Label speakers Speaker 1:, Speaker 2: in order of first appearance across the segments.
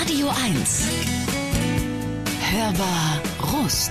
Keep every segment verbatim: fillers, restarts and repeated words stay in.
Speaker 1: Radio eins. Hörbar Rust.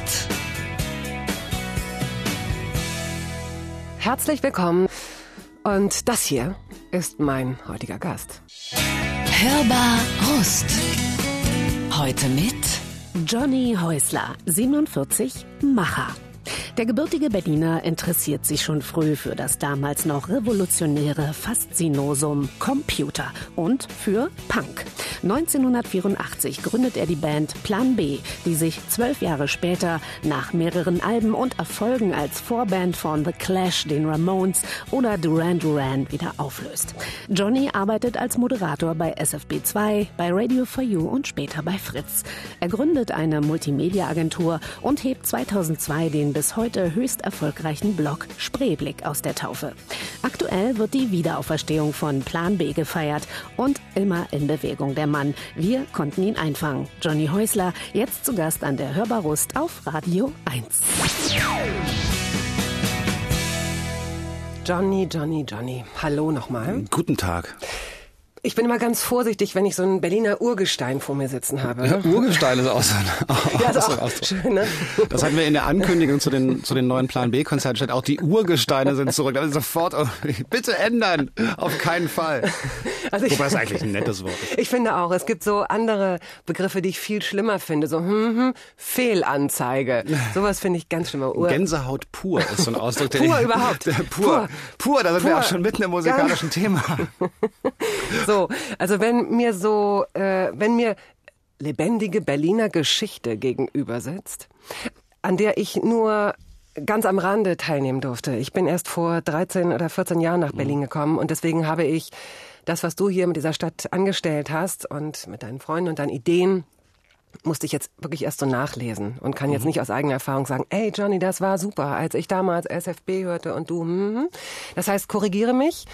Speaker 2: Herzlich willkommen. Und das hier ist mein heutiger Gast.
Speaker 1: Hörbar Rust. Heute mit
Speaker 3: Johnny Häusler, siebenundvierzig, Macher. Der gebürtige Berliner interessiert sich schon früh für das damals noch revolutionäre Faszinosum Computer und für Punk. neunzehnhundertvierundachtzig gründet er die Band Plan B, die sich zwölf Jahre später nach mehreren Alben und Erfolgen als Vorband von The Clash, den Ramones oder Duran Duran wieder auflöst. Johnny arbeitet als Moderator bei S F B zwei, bei Radio for You und später bei Fritz. Er gründet eine Multimedia-Agentur und hebt zweitausendzwei den bis heute höchst erfolgreichen Blog Spreeblick aus der Taufe. Aktuell wird die Wiederauferstehung von Plan B gefeiert und immer in Bewegung der Mann. Wir konnten ihn einfangen. Johnny Häusler, jetzt zu Gast an der Hörbar Rust auf Radio eins.
Speaker 2: Johnny, Johnny, Johnny. Hallo nochmal.
Speaker 4: Guten Tag.
Speaker 2: Ich bin immer ganz vorsichtig, wenn ich so ein Berliner Urgestein vor mir sitzen habe.
Speaker 4: Ja, Urgestein ist auch so ein,
Speaker 2: ja,
Speaker 4: auch
Speaker 2: ist
Speaker 4: so ein
Speaker 2: auch
Speaker 4: Ausdruck.
Speaker 2: schön, ne?
Speaker 4: Das hatten wir in der Ankündigung zu den, zu den neuen Plan B-Konzerten steht. Auch die Urgesteine sind zurück. Also sofort, oh, bitte ändern. Auf keinen Fall.
Speaker 2: Also ich,
Speaker 4: Wobei es eigentlich ein nettes Wort ist.
Speaker 2: Ich finde auch, es gibt so andere Begriffe, die ich viel schlimmer finde. So, hm, hm, Fehlanzeige. Sowas finde ich ganz schlimm. Ur-
Speaker 4: Gänsehaut pur ist so ein Ausdruck. Der
Speaker 2: pur
Speaker 4: ich,
Speaker 2: überhaupt.
Speaker 4: Der, pur, pur, pur, da sind
Speaker 2: pur.
Speaker 4: wir auch schon mitten im musikalischen Thema.
Speaker 2: So, also wenn mir so, äh, wenn mir lebendige Berliner Geschichte gegenüber sitzt, an der ich nur ganz am Rande teilnehmen durfte. Ich bin erst vor dreizehn oder vierzehn Jahren nach Berlin gekommen und deswegen habe ich das, was du hier mit dieser Stadt angestellt hast und mit deinen Freunden und deinen Ideen, musste ich jetzt wirklich erst so nachlesen und kann jetzt nicht aus eigener Erfahrung sagen, ey Johnny, das war super, als ich damals S F B hörte und du, hm. Das heißt, korrigiere mich.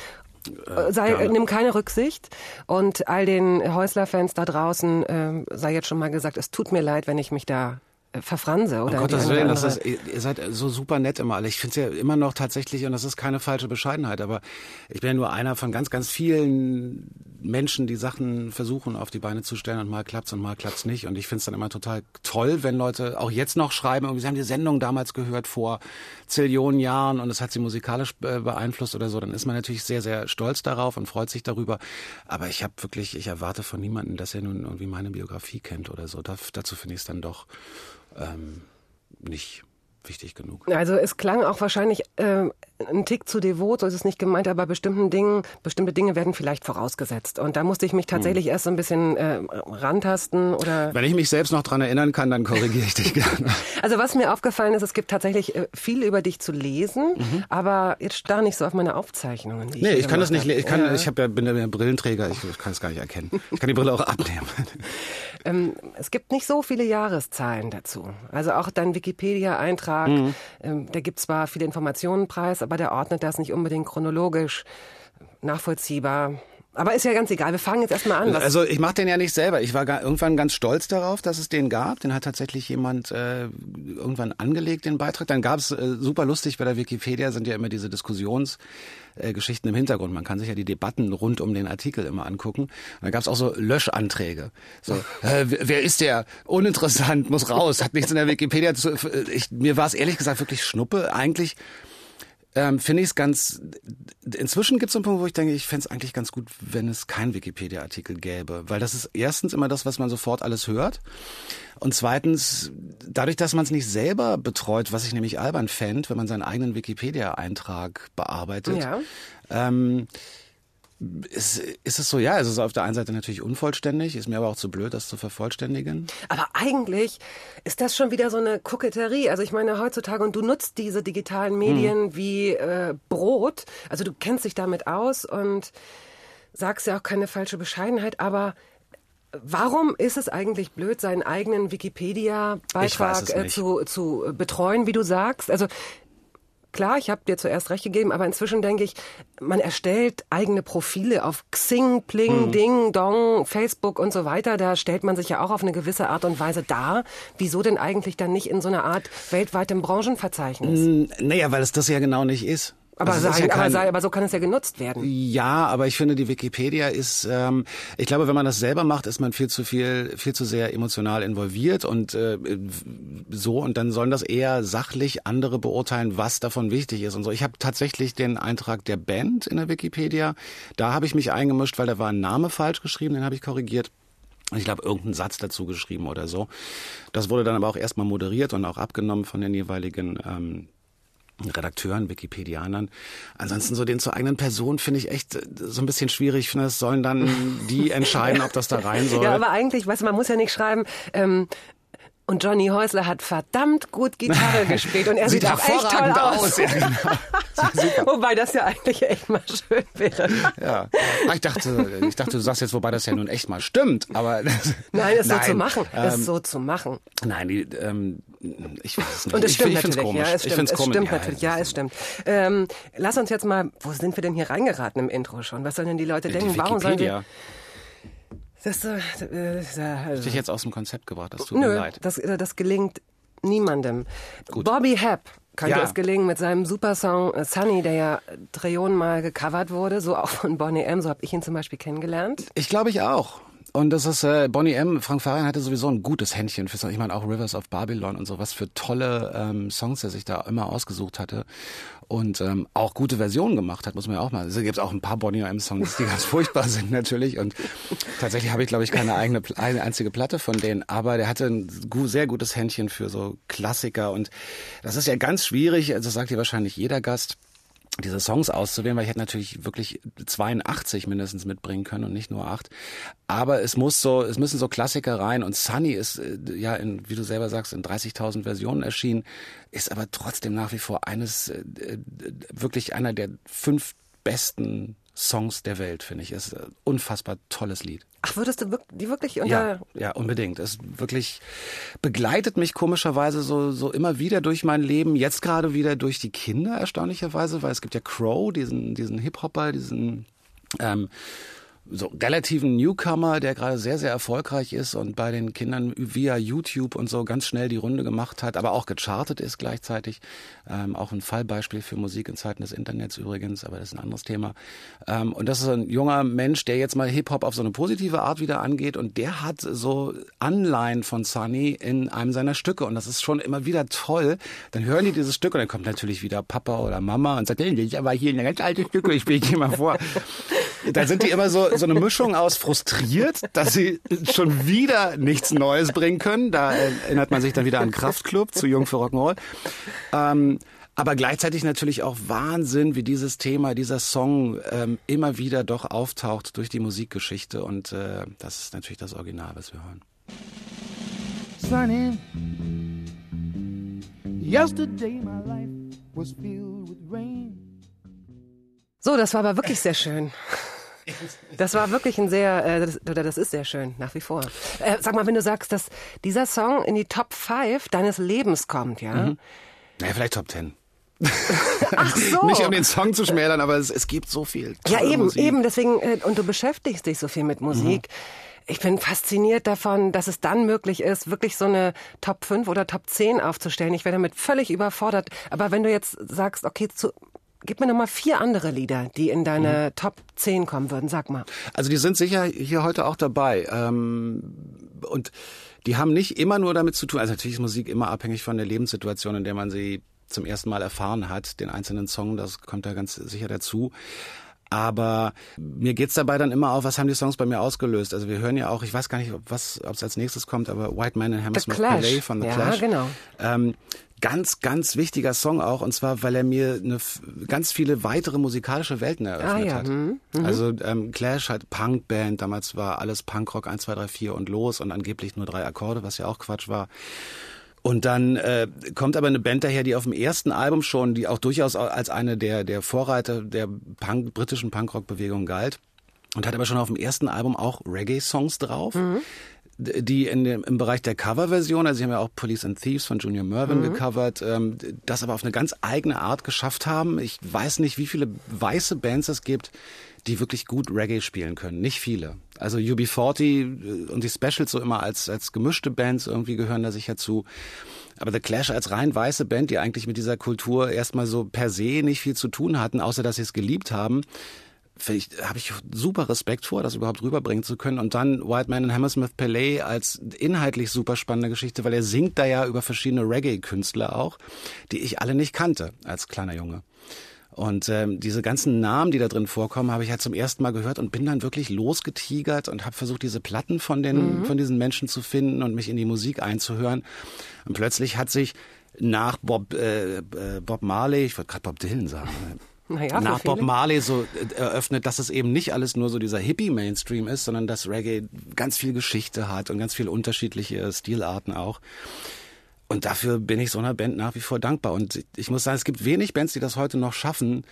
Speaker 2: Sei,
Speaker 4: Gerne.
Speaker 2: nimm keine Rücksicht und all den Häusler-Fans da draußen äh, sei jetzt schon mal gesagt, es tut mir leid, wenn ich mich da äh, verfranse. Oder
Speaker 4: Um Gottes
Speaker 2: die eine
Speaker 4: Willen,
Speaker 2: oder
Speaker 4: das
Speaker 2: andere-
Speaker 4: ist, ihr seid so super nett immer alle. Ich finde es ja immer noch tatsächlich, und das ist keine falsche Bescheidenheit, aber ich bin ja nur einer von ganz, ganz vielen Menschen, die Sachen versuchen auf die Beine zu stellen und mal klappt's und mal klappt's nicht. Und ich finde es dann immer total toll, wenn Leute auch jetzt noch schreiben, irgendwie, sie haben die Sendung damals gehört vor Zillionen Jahren und es hat sie musikalisch äh, beeinflusst oder so. Dann ist man natürlich sehr, sehr stolz darauf und freut sich darüber. Aber ich habe wirklich, ich erwarte von niemandem, dass er nun irgendwie meine Biografie kennt oder so. Da, dazu finde ich es dann doch ähm, nicht wichtig genug.
Speaker 2: Also es klang auch wahrscheinlich äh, ein Tick zu devot, so ist es nicht gemeint, aber bestimmten Dingen, bestimmte Dinge werden vielleicht vorausgesetzt. Und da musste ich mich tatsächlich erst so ein bisschen äh, rantasten oder...
Speaker 4: Wenn ich mich selbst noch dran erinnern kann, dann korrigiere ich dich gerne.
Speaker 2: Also was mir aufgefallen ist, es gibt tatsächlich äh, viel über dich zu lesen, mhm. aber jetzt starr nicht so auf meine Aufzeichnungen. Die
Speaker 4: Nee,
Speaker 2: ich
Speaker 4: ich kann das nicht
Speaker 2: gemacht
Speaker 4: lesen. Ich kann,
Speaker 2: habe.
Speaker 4: ich hab ja, bin ja Brillenträger, ich kann es gar nicht erkennen. Ich kann die Brille auch abnehmen.
Speaker 2: Ähm, es gibt nicht so viele Jahreszahlen dazu. Also auch dein Wikipedia-Eintrag,
Speaker 4: Mhm.
Speaker 2: ähm, der gibt zwar viele Informationen preis, aber der ordnet das nicht unbedingt chronologisch nachvollziehbar. Aber ist ja ganz egal, wir fangen jetzt erstmal an. Was
Speaker 4: Also ich mache den ja nicht selber. Ich war gar, irgendwann ganz stolz darauf, dass es den gab. Den hat tatsächlich jemand äh, irgendwann angelegt, den Beitrag. Dann gab es, äh, super lustig, bei der Wikipedia sind ja immer diese Diskussionsgeschichten im Hintergrund. Man kann sich ja die Debatten rund um den Artikel immer angucken. Und da gab es auch so Löschanträge. So, äh, wer ist der? Uninteressant, muss raus, hat nichts in der Wikipedia zu... Ich, mir war es ehrlich gesagt wirklich Schnuppe. Eigentlich... Ähm, finde ich es ganz, inzwischen gibt es einen Punkt, wo ich denke, ich fände es eigentlich ganz gut, wenn es keinen Wikipedia-Artikel gäbe. Weil das ist erstens immer das, was man sofort alles hört. Und zweitens, dadurch, dass man es nicht selber betreut, was ich nämlich albern fände, wenn man seinen eigenen Wikipedia-Eintrag bearbeitet,
Speaker 2: Ja.
Speaker 4: ähm, ist, ist es so, ja, es ist auf der einen Seite natürlich unvollständig, ist mir aber auch zu blöd, das zu vervollständigen.
Speaker 2: Aber eigentlich ist das schon wieder so eine Koketterie. Also ich meine heutzutage, und du nutzt diese digitalen Medien
Speaker 4: Hm.
Speaker 2: wie äh, Brot. Also du kennst dich damit aus und sagst ja auch keine falsche Bescheidenheit, aber warum ist es eigentlich blöd, seinen eigenen
Speaker 4: Ich weiß
Speaker 2: Wikipedia-Beitrag
Speaker 4: es
Speaker 2: äh,
Speaker 4: nicht.
Speaker 2: zu, zu betreuen, wie du sagst? Also klar, ich habe dir zuerst recht gegeben, aber inzwischen denke ich, man erstellt eigene Profile auf Xing, Pling,
Speaker 4: Mhm.
Speaker 2: Ding, Dong, Facebook und so weiter. Da stellt man sich ja auch auf eine gewisse Art und Weise dar. Wieso denn eigentlich dann nicht in so einer Art weltweitem Branchenverzeichnis?
Speaker 4: N- Naja, weil es das ja genau nicht ist.
Speaker 2: Aber,
Speaker 4: Also es ist
Speaker 2: sein,
Speaker 4: ja kein,
Speaker 2: aber, sein, aber so kann es ja genutzt werden.
Speaker 4: Ja, aber ich finde, die Wikipedia ist, ähm, ich glaube, wenn man das selber macht, ist man viel zu viel, viel zu sehr emotional involviert und äh, so, und dann sollen das eher sachlich andere beurteilen, was davon wichtig ist und so. Ich habe tatsächlich den Eintrag der Band in der Wikipedia, da habe ich mich eingemischt, weil da war ein Name falsch geschrieben, den habe ich korrigiert. Ich glaube, irgendeinen Satz dazu geschrieben oder so. Das wurde dann aber auch erstmal moderiert und auch abgenommen von den jeweiligen ähm, Redakteuren, Wikipedianern. Ansonsten so den zur eigenen Person finde ich echt so ein bisschen schwierig. Ich finde, das sollen dann die entscheiden, ob das da rein soll.
Speaker 2: Ja, aber eigentlich, weißt du, man muss ja nicht schreiben, ähm, und Johnny Häusler hat verdammt gut Gitarre gespielt und er sieht, sieht auch echt toll aus. aus. Ja, genau. Wobei das ja eigentlich echt mal schön wäre.
Speaker 4: Ja, ich dachte, ich dachte, du sagst jetzt, wobei das ja nun echt mal stimmt, aber
Speaker 2: nein, es
Speaker 4: nein,
Speaker 2: so zu machen, es
Speaker 4: ähm,
Speaker 2: so zu machen.
Speaker 4: Nein, die, ähm, ich weiß es nicht.
Speaker 2: Und es stimmt
Speaker 4: ich, ich
Speaker 2: natürlich,
Speaker 4: komisch.
Speaker 2: ja, es
Speaker 4: ich
Speaker 2: stimmt, es
Speaker 4: komisch.
Speaker 2: stimmt
Speaker 4: ja,
Speaker 2: natürlich, ja, es stimmt. Ähm, lass uns jetzt mal, wo sind wir denn hier reingeraten im Intro schon? Was sollen denn die Leute
Speaker 4: die
Speaker 2: denken? Warum sollen wir? Das, äh,
Speaker 4: äh, Hast du dich jetzt aus dem Konzept gebracht? Das tut
Speaker 2: Nö,
Speaker 4: mir leid.
Speaker 2: Das, das gelingt niemandem.
Speaker 4: Gut.
Speaker 2: Bobby Hebb könnte
Speaker 4: Ja.
Speaker 2: es gelingen mit seinem Supersong äh, Sunny, der ja Trillionen Mal gecovert wurde, so auch von Boney M., so habe ich ihn zum Beispiel kennengelernt.
Speaker 4: Ich glaube ich auch. Und das ist äh, Boney M., Frank Farian hatte sowieso ein gutes Händchen für Songs. Ich meine auch Rivers of Babylon und so, was für tolle ähm, Songs er sich da immer ausgesucht hatte. Und ähm, auch gute Versionen gemacht hat, muss man ja auch mal. Also gibt es auch ein paar Boney M-Songs, die ganz furchtbar sind natürlich. Und tatsächlich habe ich, glaube ich, keine eigene eine einzige Platte von denen. Aber der hatte ein gu- sehr gutes Händchen für so Klassiker. Und das ist ja ganz schwierig, also das sagt dir wahrscheinlich jeder Gast, diese Songs auszuwählen, weil ich hätte natürlich wirklich zweiundachtzig mindestens mitbringen können und nicht nur acht. Aber es muss so, es müssen so Klassiker rein, und Sunny ist äh, ja in, wie du selber sagst, in dreißigtausend Versionen erschienen, ist aber trotzdem nach wie vor eines, äh, wirklich einer der fünf besten Songs der Welt, finde ich. Ist ein unfassbar tolles Lied.
Speaker 2: Ach, würdest du wirk- die wirklich unter...
Speaker 4: Ja, ja, unbedingt. Es wirklich begleitet mich komischerweise so, so immer wieder durch mein Leben. Jetzt gerade wieder durch die Kinder, erstaunlicherweise, weil es gibt ja Crow, diesen, diesen Hip-Hopper, diesen, ähm, so relativen Newcomer, der gerade sehr, sehr erfolgreich ist und bei den Kindern via YouTube und so ganz schnell die Runde gemacht hat, aber auch gechartet ist gleichzeitig. Ähm, auch ein Fallbeispiel für Musik in Zeiten des Internets übrigens, aber das ist ein anderes Thema. Ähm, und das ist ein junger Mensch, der jetzt mal Hip-Hop auf so eine positive Art wieder angeht, und der hat so Anleihen von Sunny in einem seiner Stücke, und das ist schon immer wieder toll. Dann hören die dieses Stück und dann kommt natürlich wieder Papa oder Mama und sagt, hey, das ist aber hier ein ganz altes Stück, ich spiele hier mal vor. Da sind die immer so, so eine Mischung aus frustriert, dass sie schon wieder nichts Neues bringen können. Da erinnert man sich dann wieder an Kraftklub, zu jung für Rock'n'Roll. Ähm, aber gleichzeitig natürlich auch Wahnsinn, wie dieses Thema, dieser Song ähm, immer wieder doch auftaucht durch die Musikgeschichte. Und äh, das ist natürlich das Original, was wir hören.
Speaker 5: Sunny, yesterday my life was filled with rain.
Speaker 2: So, das war aber wirklich sehr schön. Das war wirklich ein sehr, äh, das, oder das ist sehr schön, nach wie vor. Äh, sag mal, wenn du sagst, dass dieser Song in die Top fünf deines Lebens kommt, ja?
Speaker 4: Mhm. Naja, vielleicht Top zehn.
Speaker 2: Ach so.
Speaker 4: Nicht um den Song zu schmälern, aber es, es gibt so viel tolle
Speaker 2: Ja, eben,
Speaker 4: Musik.
Speaker 2: eben, deswegen, äh, und du beschäftigst dich so viel mit Musik. Mhm. Ich bin fasziniert davon, dass es dann möglich ist, wirklich so eine Top fünf oder Top zehn aufzustellen. Ich wäre damit völlig überfordert. Aber wenn du jetzt sagst, okay, zu, gib mir noch mal vier andere Lieder, die in deine mhm. Top zehn kommen würden. Sag mal.
Speaker 4: Also die sind sicher hier heute auch dabei. Ähm, und die haben nicht immer nur damit zu tun, also natürlich ist Musik immer abhängig von der Lebenssituation, in der man sie zum ersten Mal erfahren hat. Den einzelnen Song, das kommt da ganz sicher dazu. Aber mir geht's dabei dann immer auf, was haben die Songs bei mir ausgelöst? Also wir hören ja auch, ich weiß gar nicht, ob es als nächstes kommt, aber White Man in Hammersmith Palais von The
Speaker 2: ja,
Speaker 4: Clash.
Speaker 2: Ja, genau.
Speaker 4: Ähm, ganz, ganz wichtiger Song auch, und zwar, weil er mir eine, ganz viele weitere musikalische Welten eröffnet
Speaker 2: ah, ja.
Speaker 4: hat.
Speaker 2: Mhm.
Speaker 4: Also ähm, Clash halt Punkband, damals war alles Punkrock eins, zwei, drei, vier und los und angeblich nur drei Akkorde, was ja auch Quatsch war. Und dann äh, kommt aber eine Band daher, die auf dem ersten Album schon, die auch durchaus als eine der der Vorreiter der Punk, britischen Punkrock-Bewegung galt, und hat aber schon auf dem ersten Album auch Reggae-Songs drauf, mhm. die in dem, im Bereich der Coverversion, also sie haben ja auch Police and Thieves von Junior Murvin mhm. gecovert, ähm, das aber auf eine ganz eigene Art geschafft haben. Ich weiß nicht, wie viele weiße Bands es gibt, die wirklich gut Reggae spielen können. Nicht viele. Also U B vierzig und die Specials so immer als, als gemischte Bands irgendwie gehören da sicher zu. Aber The Clash als rein weiße Band, die eigentlich mit dieser Kultur erstmal so per se nicht viel zu tun hatten, außer dass sie es geliebt haben, habe ich super Respekt vor, das überhaupt rüberbringen zu können. Und dann White Man in Hammersmith Palais als inhaltlich super spannende Geschichte, weil er singt da ja über verschiedene Reggae-Künstler auch, die ich alle nicht kannte als kleiner Junge. Und ähm, diese ganzen Namen, die da drin vorkommen, habe ich halt zum ersten Mal gehört und bin dann wirklich losgetigert und habe versucht, diese Platten von den mhm. von diesen Menschen zu finden und mich in die Musik einzuhören. Und plötzlich hat sich nach Bob äh, Bob Marley, ich wollte gerade Bob Dylan sagen,
Speaker 2: naja,
Speaker 4: nach Bob Marley so eröffnet, dass es eben nicht alles nur so dieser Hippie-Mainstream ist, sondern dass Reggae ganz viel Geschichte hat und ganz viele unterschiedliche Stilarten auch. Und dafür bin ich so einer Band nach wie vor dankbar. Und ich muss sagen, es gibt wenig Bands, die das heute noch schaffen,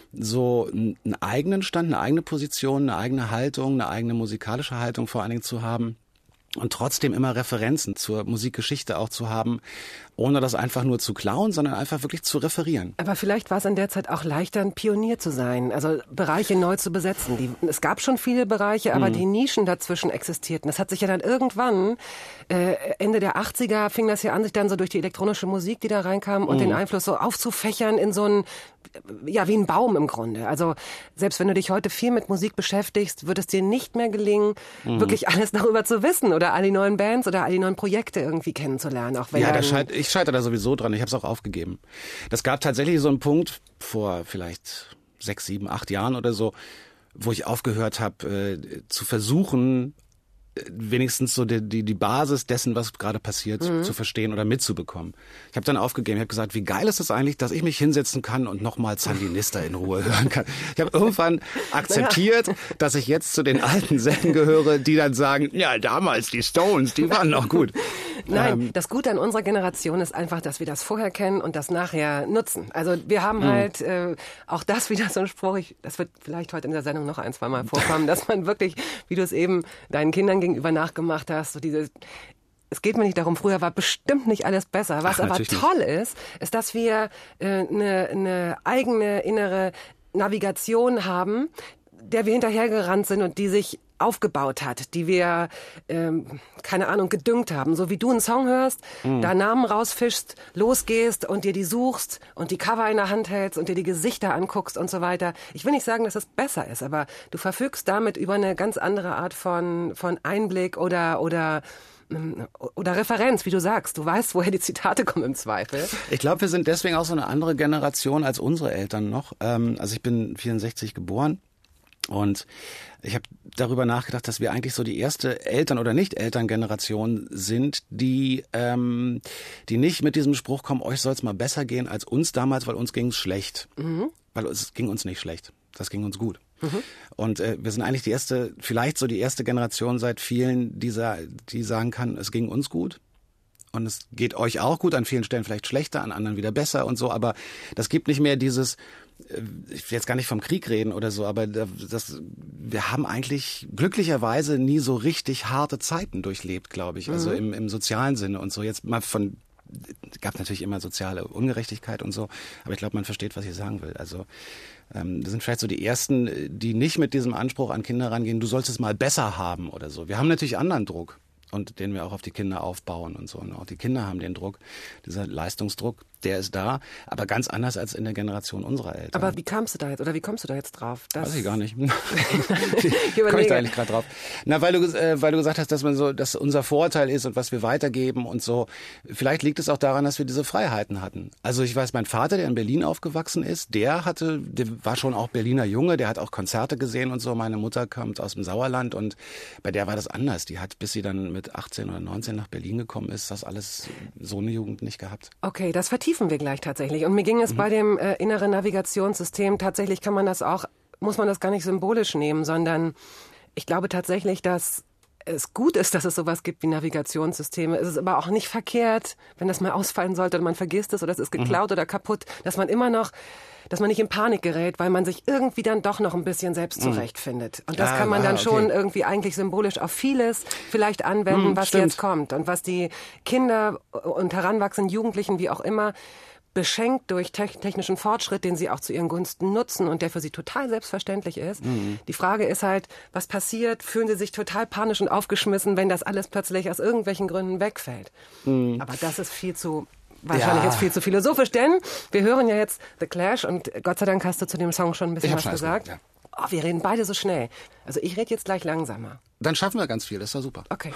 Speaker 4: so einen eigenen Stand, eine eigene Position, eine eigene Haltung, eine eigene musikalische Haltung vor allen Dingen zu haben. Und trotzdem immer Referenzen zur Musikgeschichte auch zu haben, ohne das einfach nur zu klauen, sondern einfach wirklich zu referieren.
Speaker 2: Aber vielleicht war es in der Zeit auch leichter, ein Pionier zu sein, also Bereiche neu zu besetzen. Die, es gab schon viele Bereiche, aber mhm. die Nischen dazwischen existierten. Das hat sich ja dann irgendwann, äh, Ende der achtziger fing das ja an, sich dann so durch die elektronische Musik, die da reinkam und mhm. den Einfluss so aufzufächern in so ein, ja, wie ein Baum im Grunde. Also selbst wenn du dich heute viel mit Musik beschäftigst, wird es dir nicht mehr gelingen, mhm. wirklich alles darüber zu wissen oder all die neuen Bands oder all die neuen Projekte irgendwie kennenzulernen. Auch wenn
Speaker 4: ja, da scheit, ich scheitere da sowieso dran. Ich habe es auch aufgegeben. Das gab tatsächlich so einen Punkt vor vielleicht sechs, sieben, acht Jahren oder so, wo ich aufgehört habe, äh, zu versuchen, wenigstens so die, die, die Basis dessen, was gerade passiert, mhm. zu verstehen oder mitzubekommen. Ich habe dann aufgegeben, ich habe gesagt, wie geil ist es eigentlich, dass ich mich hinsetzen kann und nochmal Sandinista in Ruhe hören kann. Ich habe irgendwann akzeptiert, ja. dass ich jetzt zu den alten Säcken gehöre, die dann sagen, ja, damals die Stones, die waren noch gut.
Speaker 2: Nein, ähm, das Gute an unserer Generation ist einfach, dass wir das vorher kennen und das nachher nutzen. Also wir haben mhm. halt äh, auch das wieder so ein Spruch, ich, das wird vielleicht heute in der Sendung noch ein, zwei Mal vorkommen, dass man wirklich, wie du es eben deinen Kindern gegenüber nachgemacht hast, so diese, es geht mir nicht darum, früher war bestimmt nicht alles besser. Was Ach, aber toll nicht. ist, ist, dass wir eine äh, ne, ne eigene innere Navigation haben, der wir hinterhergerannt sind und die sich aufgebaut hat, die wir, ähm, keine Ahnung, gedüngt haben. So wie du einen Song hörst, mhm. da Namen rausfischst, losgehst und dir die suchst und die Cover in der Hand hältst und dir die Gesichter anguckst und so weiter. Ich will nicht sagen, dass es besser ist, aber du verfügst damit über eine ganz andere Art von, von Einblick oder, oder oder Referenz, wie du sagst. Du weißt, woher die Zitate kommen im Zweifel.
Speaker 4: Ich glaube, wir sind deswegen auch so eine andere Generation als unsere Eltern noch. Also ich bin vierundsechzig geboren. Und ich habe darüber nachgedacht, dass wir eigentlich so die erste Eltern- oder Nicht-Eltern-Generation sind, die ähm, die nicht mit diesem Spruch kommen, euch soll es mal besser gehen als uns damals, weil uns ging es schlecht. Mhm. Weil es ging uns nicht schlecht. Das ging uns gut. Mhm. Und äh, wir sind eigentlich die erste, vielleicht so die erste Generation seit vielen, die, die sagen kann, es ging uns gut. Und es geht euch auch gut, an vielen Stellen vielleicht schlechter, an anderen wieder besser und so. Aber das gibt nicht mehr dieses, ich will jetzt gar nicht vom Krieg reden oder so, aber das, wir haben eigentlich glücklicherweise nie so richtig harte Zeiten durchlebt, glaube ich. Also mhm. im, im sozialen Sinne und so. Jetzt mal von, es gab natürlich immer soziale Ungerechtigkeit und so. Aber ich glaube, man versteht, was ich sagen will. Also ähm, wir sind vielleicht so die Ersten, die nicht mit diesem Anspruch an Kinder rangehen, du sollst es mal besser haben oder so. Wir haben natürlich anderen Druck. Und den wir auch auf die Kinder aufbauen und so. Und auch die Kinder haben den Druck, dieser Leistungsdruck, der ist da, aber ganz anders als in der Generation unserer Eltern.
Speaker 2: Aber wie kamst du da jetzt, oder wie kommst du da jetzt drauf?
Speaker 4: Das Weiß ich gar nicht. Komme ich da eigentlich gerade drauf? Na, weil du, äh, weil du gesagt hast, dass man so, dass unser Vorteil ist und was wir weitergeben und so. Vielleicht liegt es auch daran, dass wir diese Freiheiten hatten. Also ich weiß, mein Vater, der in Berlin aufgewachsen ist, der hatte, der war schon auch Berliner Junge, der hat auch Konzerte gesehen und so. Meine Mutter kommt aus dem Sauerland und bei der war das anders. Die hat, bis sie dann mit achtzehn oder neunzehn nach Berlin gekommen ist, das alles so eine Jugend nicht gehabt.
Speaker 2: Okay, das vertiefen wir gleich tatsächlich. Und mir ging es mhm. bei dem äh, inneren Navigationssystem, tatsächlich kann man das auch, muss man das gar nicht symbolisch nehmen, sondern ich glaube tatsächlich, dass es gut ist, dass es sowas gibt wie Navigationssysteme. Es ist aber auch nicht verkehrt, wenn das mal ausfallen sollte oder man vergisst es oder es ist geklaut mhm. oder kaputt, dass man immer noch, dass man nicht in Panik gerät, weil man sich irgendwie dann doch noch ein bisschen selbst zurechtfindet. Und das ah, kann man dann ah, okay. schon irgendwie eigentlich symbolisch auf vieles vielleicht anwenden, mhm, was stimmt. jetzt kommt und was die Kinder und heranwachsenden Jugendlichen, wie auch immer, beschenkt durch te- technischen Fortschritt, den sie auch zu ihren Gunsten nutzen und der für sie total selbstverständlich ist. Mhm. Die Frage ist halt, was passiert? Fühlen sie sich total panisch und aufgeschmissen, wenn das alles plötzlich aus irgendwelchen Gründen wegfällt? Mhm. Aber das ist viel zu, wahrscheinlich
Speaker 4: Ja.
Speaker 2: jetzt viel zu philosophisch, denn wir hören ja jetzt The Clash und Gott sei Dank hast du zu dem Song schon ein bisschen
Speaker 4: Ich hab
Speaker 2: was
Speaker 4: schon alles
Speaker 2: gesagt.
Speaker 4: gesagt,
Speaker 2: Oh, wir reden beide so schnell. Also ich rede jetzt gleich langsamer.
Speaker 4: Dann schaffen wir ganz viel, das ist doch super.
Speaker 2: Okay.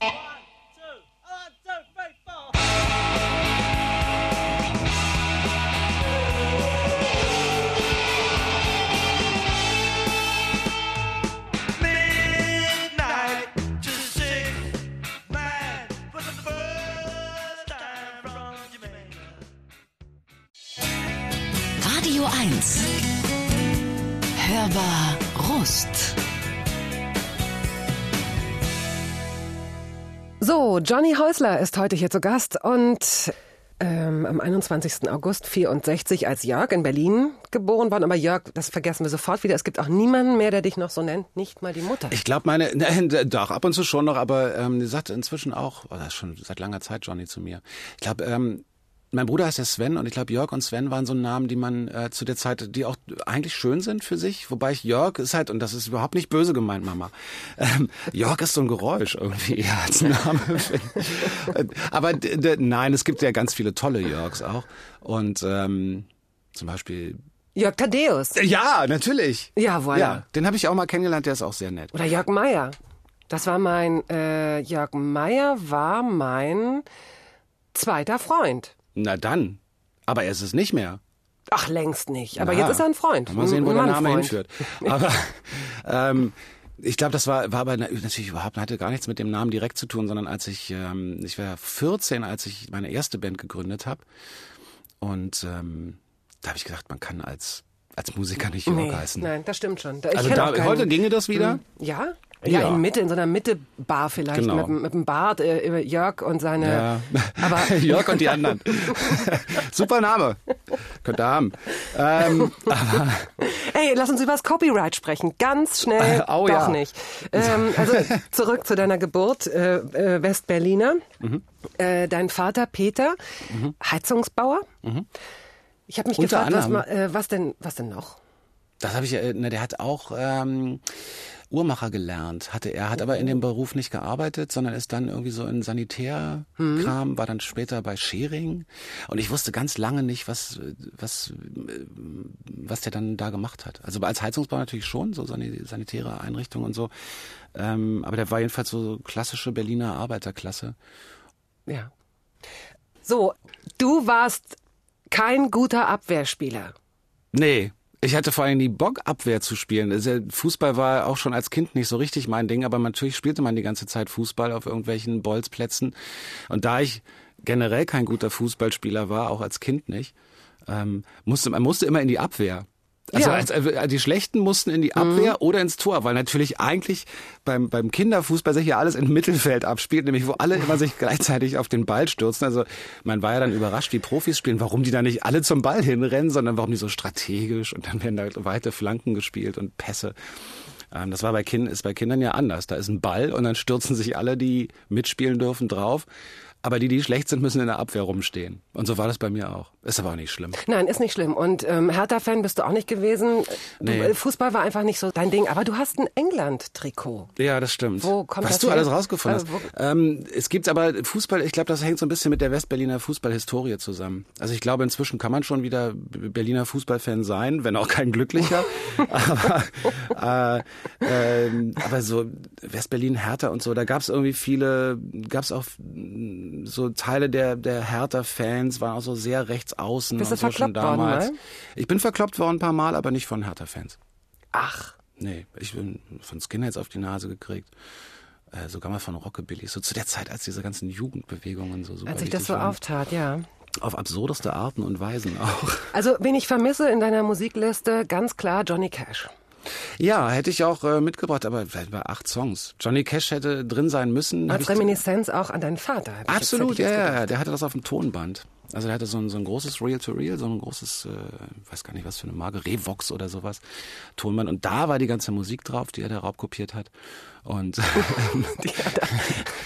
Speaker 1: Radio eins. Hörbar Rust.
Speaker 2: So, Johnny Häusler ist heute hier zu Gast und ähm, am einundzwanzigsten August vierundsechzig als Jörg in Berlin geboren worden. Aber Jörg, das vergessen wir sofort wieder. Es gibt auch niemanden mehr, der dich noch so nennt, nicht mal die Mutter.
Speaker 4: Ich glaube, meine, ne, doch, ab und zu schon noch, aber ähm, die sagt inzwischen auch, oh, das ist schon seit langer Zeit Johnny zu mir. Ich glaube, ähm, mein Bruder heißt ja Sven und ich glaube, Jörg und Sven waren so Namen, die man äh, zu der Zeit, die auch eigentlich schön sind für sich. Wobei ich Jörg ist halt, und das ist überhaupt nicht böse gemeint, Mama, ähm, Jörg ist so ein Geräusch irgendwie eher als Name. Aber d- d- nein, es gibt ja ganz viele tolle Jörgs auch. Und ähm, zum Beispiel...
Speaker 2: Jörg Thaddeus.
Speaker 4: Ja, natürlich.
Speaker 2: Ja, voilà.
Speaker 4: Ja, den habe ich auch mal kennengelernt, der ist auch sehr nett.
Speaker 2: Oder Jörg Meier. Das war mein, äh, Jörg Meier war mein zweiter Freund.
Speaker 4: Na dann. Aber er ist es nicht mehr.
Speaker 2: Ach, längst nicht. Aber
Speaker 4: Na,
Speaker 2: jetzt ist er ein Freund.
Speaker 4: Mal sehen, wo
Speaker 2: ein
Speaker 4: der Name
Speaker 2: Mannfreund.
Speaker 4: hinführt. Aber ähm, ich glaube, das war, war aber natürlich überhaupt, hatte gar nichts mit dem Namen direkt zu tun, sondern als ich, ähm, ich war vierzehn, als ich meine erste Band gegründet habe. Und ähm, da habe ich gedacht, man kann als, als Musiker nicht Jörg
Speaker 2: Nee,
Speaker 4: heißen.
Speaker 2: nein, das stimmt schon. Ich
Speaker 4: Also
Speaker 2: kenn
Speaker 4: da,
Speaker 2: auch keinen-
Speaker 4: heute ginge das wieder?
Speaker 2: Ja? Ja,
Speaker 4: Ja.
Speaker 2: in Mitte, in so einer Mitte-Bar vielleicht,
Speaker 4: Genau.
Speaker 2: mit, mit dem Bart, äh, über Jörg und seine...
Speaker 4: Ja.
Speaker 2: Aber
Speaker 4: Jörg und die anderen. Super Name. Könnt ihr haben. Ähm, aber
Speaker 2: Ey, lass uns über das Copyright sprechen. Ganz schnell,
Speaker 4: Au,
Speaker 2: doch
Speaker 4: ja.
Speaker 2: nicht. Ähm, also zurück zu deiner Geburt, äh, äh, Westberliner.
Speaker 4: Mhm.
Speaker 2: Äh, dein Vater Peter,
Speaker 4: Mhm.
Speaker 2: Heizungsbauer.
Speaker 4: Mhm.
Speaker 2: Ich habe mich
Speaker 4: Unter
Speaker 2: gefragt, was,
Speaker 4: anderem.
Speaker 2: ma- äh, was denn, was denn noch?
Speaker 4: Das habe ich ja, ne, der hat auch ähm, Uhrmacher gelernt, hatte er, hat aber in dem Beruf nicht gearbeitet, sondern ist dann irgendwie so in Sanitärkram, war dann später bei Schering und ich wusste ganz lange nicht, was was was der dann da gemacht hat. Also als Heizungsbauer natürlich schon, so sani- sanitäre Einrichtungen und so, ähm, aber der war jedenfalls so klassische Berliner Arbeiterklasse.
Speaker 2: Ja. So, du warst kein guter Abwehrspieler.
Speaker 4: Nee. Ich hatte vor allem nie Bock, Abwehr zu spielen. Also Fußball war auch schon als Kind nicht so richtig mein Ding, aber natürlich spielte man die ganze Zeit Fußball auf irgendwelchen Bolzplätzen. Und da ich generell kein guter Fußballspieler war, auch als Kind nicht, ähm, musste man musste immer in die Abwehr. Also
Speaker 2: Ja.
Speaker 4: als, äh, die Schlechten mussten in die Abwehr mhm. oder ins Tor, weil natürlich eigentlich beim, beim Kinderfußball sich ja alles im Mittelfeld abspielt, nämlich wo alle immer sich gleichzeitig auf den Ball stürzen. Also man war ja dann überrascht, wie Profis spielen, warum die da nicht alle zum Ball hinrennen, sondern warum die so strategisch und dann werden da weite Flanken gespielt und Pässe. Ähm, das war bei Kindern, ist bei Kindern ja anders. Da ist ein Ball und dann stürzen sich alle, die mitspielen dürfen, drauf. Aber die, die schlecht sind, müssen in der Abwehr rumstehen. Und so war das bei mir auch. Ist aber auch nicht schlimm.
Speaker 2: Nein, ist nicht schlimm. Und ähm, Hertha-Fan bist du auch nicht gewesen. Du,
Speaker 4: Nee.
Speaker 2: äh, Fußball war einfach nicht so dein Ding. Aber du hast ein England-Trikot.
Speaker 4: Ja, das stimmt.
Speaker 2: Wo kommt
Speaker 4: Was
Speaker 2: das
Speaker 4: du
Speaker 2: her?
Speaker 4: alles rausgefunden hast.
Speaker 2: Äh, wo-
Speaker 4: Ähm, es gibt aber Fußball, ich glaube, das hängt so ein bisschen mit der Westberliner Fußballhistorie zusammen. Also ich glaube, inzwischen kann man schon wieder Berliner Fußballfan sein, wenn auch kein glücklicher. aber, äh, ähm, aber so Westberlin, Hertha und so, da gab es irgendwie viele, gab es auch mh, so Teile der, der Hertha-Fans, waren auch so sehr rechts außen
Speaker 2: Bist
Speaker 4: und
Speaker 2: du
Speaker 4: so schon
Speaker 2: verkloppt worden,
Speaker 4: damals.
Speaker 2: ne?
Speaker 4: Ich bin verkloppt worden ein paar Mal, aber nicht von Hertha-Fans.
Speaker 2: Ach.
Speaker 4: Nee, ich bin von Skinheads auf die Nase gekriegt. Äh, sogar mal von Rockabilly. So zu der Zeit, als diese ganzen Jugendbewegungen so super
Speaker 2: Als sich das
Speaker 4: wichtig
Speaker 2: so
Speaker 4: waren.
Speaker 2: auftat, ja.
Speaker 4: Auf absurdeste Arten und Weisen auch.
Speaker 2: Also, wen ich vermisse in deiner Musikliste, ganz klar Johnny Cash.
Speaker 4: Ja, hätte ich auch äh, mitgebracht, aber vielleicht bei acht Songs. Johnny Cash hätte drin sein müssen. Hab
Speaker 2: Als
Speaker 4: ich-
Speaker 2: Reminiszenz auch an deinen Vater. hab ich jetzt-
Speaker 4: Absolut,
Speaker 2: hätte ich
Speaker 4: ja,
Speaker 2: jetzt
Speaker 4: ja,
Speaker 2: gedacht.
Speaker 4: ja. Der hatte das auf dem Tonband. Also der hatte so ein, so ein großes Reel-to-Reel, so ein großes, äh, weiß gar nicht was für eine Marke, Revox oder sowas, Tonband. Und da war die ganze Musik drauf, die er da raubkopiert hat. Und
Speaker 2: Die hat er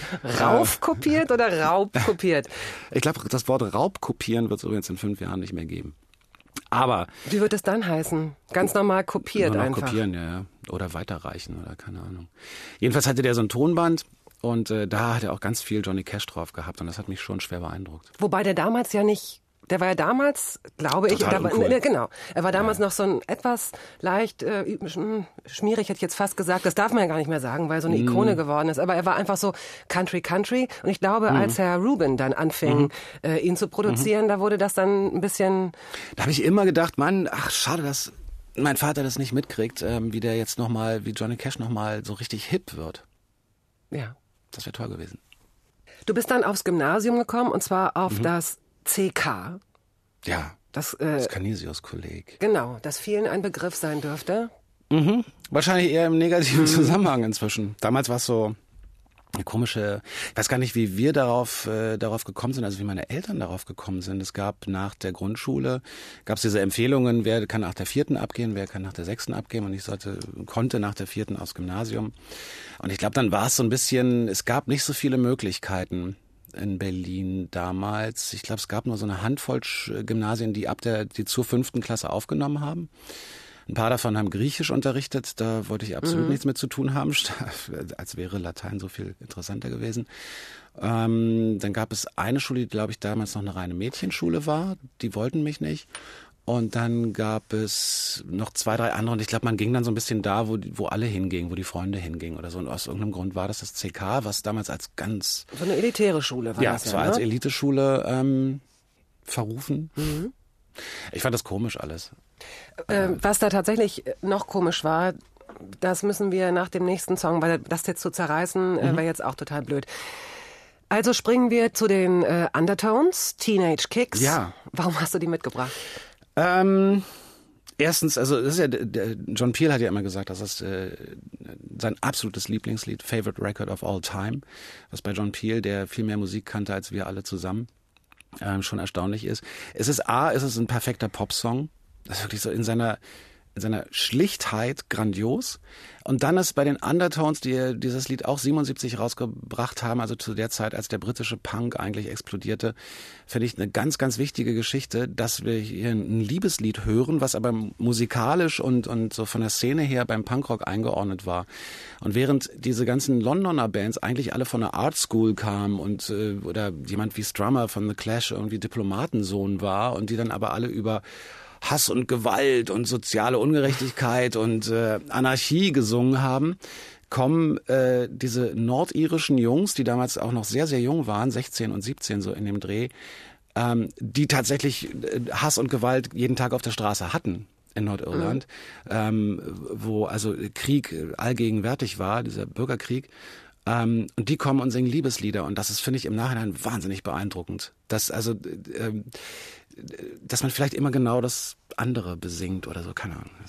Speaker 2: Raufkopiert oder Raubkopiert?
Speaker 4: Ich glaube, das Wort Raubkopieren wird es übrigens in fünf Jahren nicht mehr geben. Aber...
Speaker 2: Wie wird es dann heißen? Ganz normal kopiert
Speaker 4: nur noch
Speaker 2: einfach.
Speaker 4: Kopieren, ja, ja. Oder weiterreichen oder keine Ahnung. Jedenfalls hatte der so ein Tonband und äh, da hat er auch ganz viel Johnny Cash drauf gehabt und das hat mich schon schwer beeindruckt.
Speaker 2: Wobei der damals ja nicht... Der war ja damals, glaube ich,
Speaker 4: Total
Speaker 2: da war,
Speaker 4: uncool.
Speaker 2: ne, genau. Er war damals
Speaker 4: Ja.
Speaker 2: noch so ein etwas leicht äh, sch- schmierig, hätte ich jetzt fast gesagt. Das darf man ja gar nicht mehr sagen, weil so eine Ikone geworden ist. Aber er war einfach so Country, Country. Und ich glaube,
Speaker 4: Mhm.
Speaker 2: als Herr Rubin dann anfing, mhm. äh, ihn zu produzieren, mhm. da wurde das dann ein bisschen...
Speaker 4: Da habe ich immer gedacht, Mann, ach schade, dass mein Vater das nicht mitkriegt, ähm, wie der jetzt nochmal, wie Johnny Cash nochmal so richtig hip wird.
Speaker 2: Ja.
Speaker 4: Das wäre toll gewesen.
Speaker 2: Du bist dann aufs Gymnasium gekommen und zwar auf
Speaker 4: Mhm.
Speaker 2: das C K.
Speaker 4: Ja,
Speaker 2: Das, äh,
Speaker 4: das Canisius-Kolleg.
Speaker 2: genau, das vielen ein Begriff sein dürfte.
Speaker 4: Mhm. Wahrscheinlich eher im negativen Zusammenhang inzwischen. Damals war es so eine komische, ich weiß gar nicht, wie wir darauf äh, darauf gekommen sind, also wie meine Eltern darauf gekommen sind. Es gab nach der Grundschule, gab es diese Empfehlungen, wer kann nach der vierten abgehen, wer kann nach der sechsten abgehen und ich sollte, konnte nach der vierten aufs Gymnasium. Und ich glaube, dann war es so ein bisschen, es gab nicht so viele Möglichkeiten in Berlin damals. Ich glaube, es gab nur so eine Handvoll Gymnasien, die ab der, die zur fünften Klasse aufgenommen haben. Ein paar davon haben Griechisch unterrichtet, da wollte ich absolut mhm. nichts mit zu tun haben, als wäre Latein so viel interessanter gewesen. Ähm, dann gab es eine Schule, die, glaube ich, damals noch eine reine Mädchenschule war, die wollten mich nicht. Und dann gab es noch zwei, drei andere und ich glaube, man ging dann so ein bisschen da, wo, wo alle hingingen, wo die Freunde hingingen oder so. Und aus irgendeinem Grund war das das C K, was damals als ganz...
Speaker 2: So eine elitäre Schule war
Speaker 4: ja,
Speaker 2: das
Speaker 4: es
Speaker 2: ja,
Speaker 4: war
Speaker 2: ne?
Speaker 4: als Eliteschule ähm, verrufen.
Speaker 2: Mhm.
Speaker 4: Ich fand das komisch alles.
Speaker 2: Äh, was da tatsächlich noch komisch war, das müssen wir nach dem nächsten Song, weil das jetzt zu zerreißen, äh, wäre jetzt auch total blöd. Also springen wir zu den äh, Undertones, Teenage Kicks.
Speaker 4: Ja.
Speaker 2: Warum hast du die mitgebracht?
Speaker 4: Ähm, erstens, also das ist ja, der, John Peel hat ja immer gesagt, das ist äh, sein absolutes Lieblingslied, Favorite Record of All Time, was bei John Peel, der viel mehr Musik kannte als wir alle zusammen, ähm, schon erstaunlich ist. Es ist A, es ist ein perfekter Popsong, das ist wirklich so in seiner in seiner Schlichtheit grandios. Und dann ist bei den Undertones, die dieses Lied auch siebenundsiebzig rausgebracht haben, also zu der Zeit, als der britische Punk eigentlich explodierte, finde ich eine ganz, ganz wichtige Geschichte, dass wir hier ein Liebeslied hören, was aber musikalisch und, und so von der Szene her beim Punkrock eingeordnet war. Und während diese ganzen Londoner Bands eigentlich alle von der Art School kamen und äh, oder jemand wie Strummer von The Clash irgendwie Diplomatensohn war und die dann aber alle über Hass und Gewalt und soziale Ungerechtigkeit und äh, Anarchie gesungen haben, kommen äh, diese nordirischen Jungs, die damals auch noch sehr, sehr jung waren, sechzehn und siebzehn so in dem Dreh, ähm, die tatsächlich äh, Hass und Gewalt jeden Tag auf der Straße hatten in Nordirland, mhm. ähm, wo also Krieg allgegenwärtig war, dieser Bürgerkrieg. Ähm, und die kommen und singen Liebeslieder und das ist, finde ich, im Nachhinein wahnsinnig beeindruckend. Das also äh, dass man vielleicht immer genau das andere besingt oder so, keine Ahnung.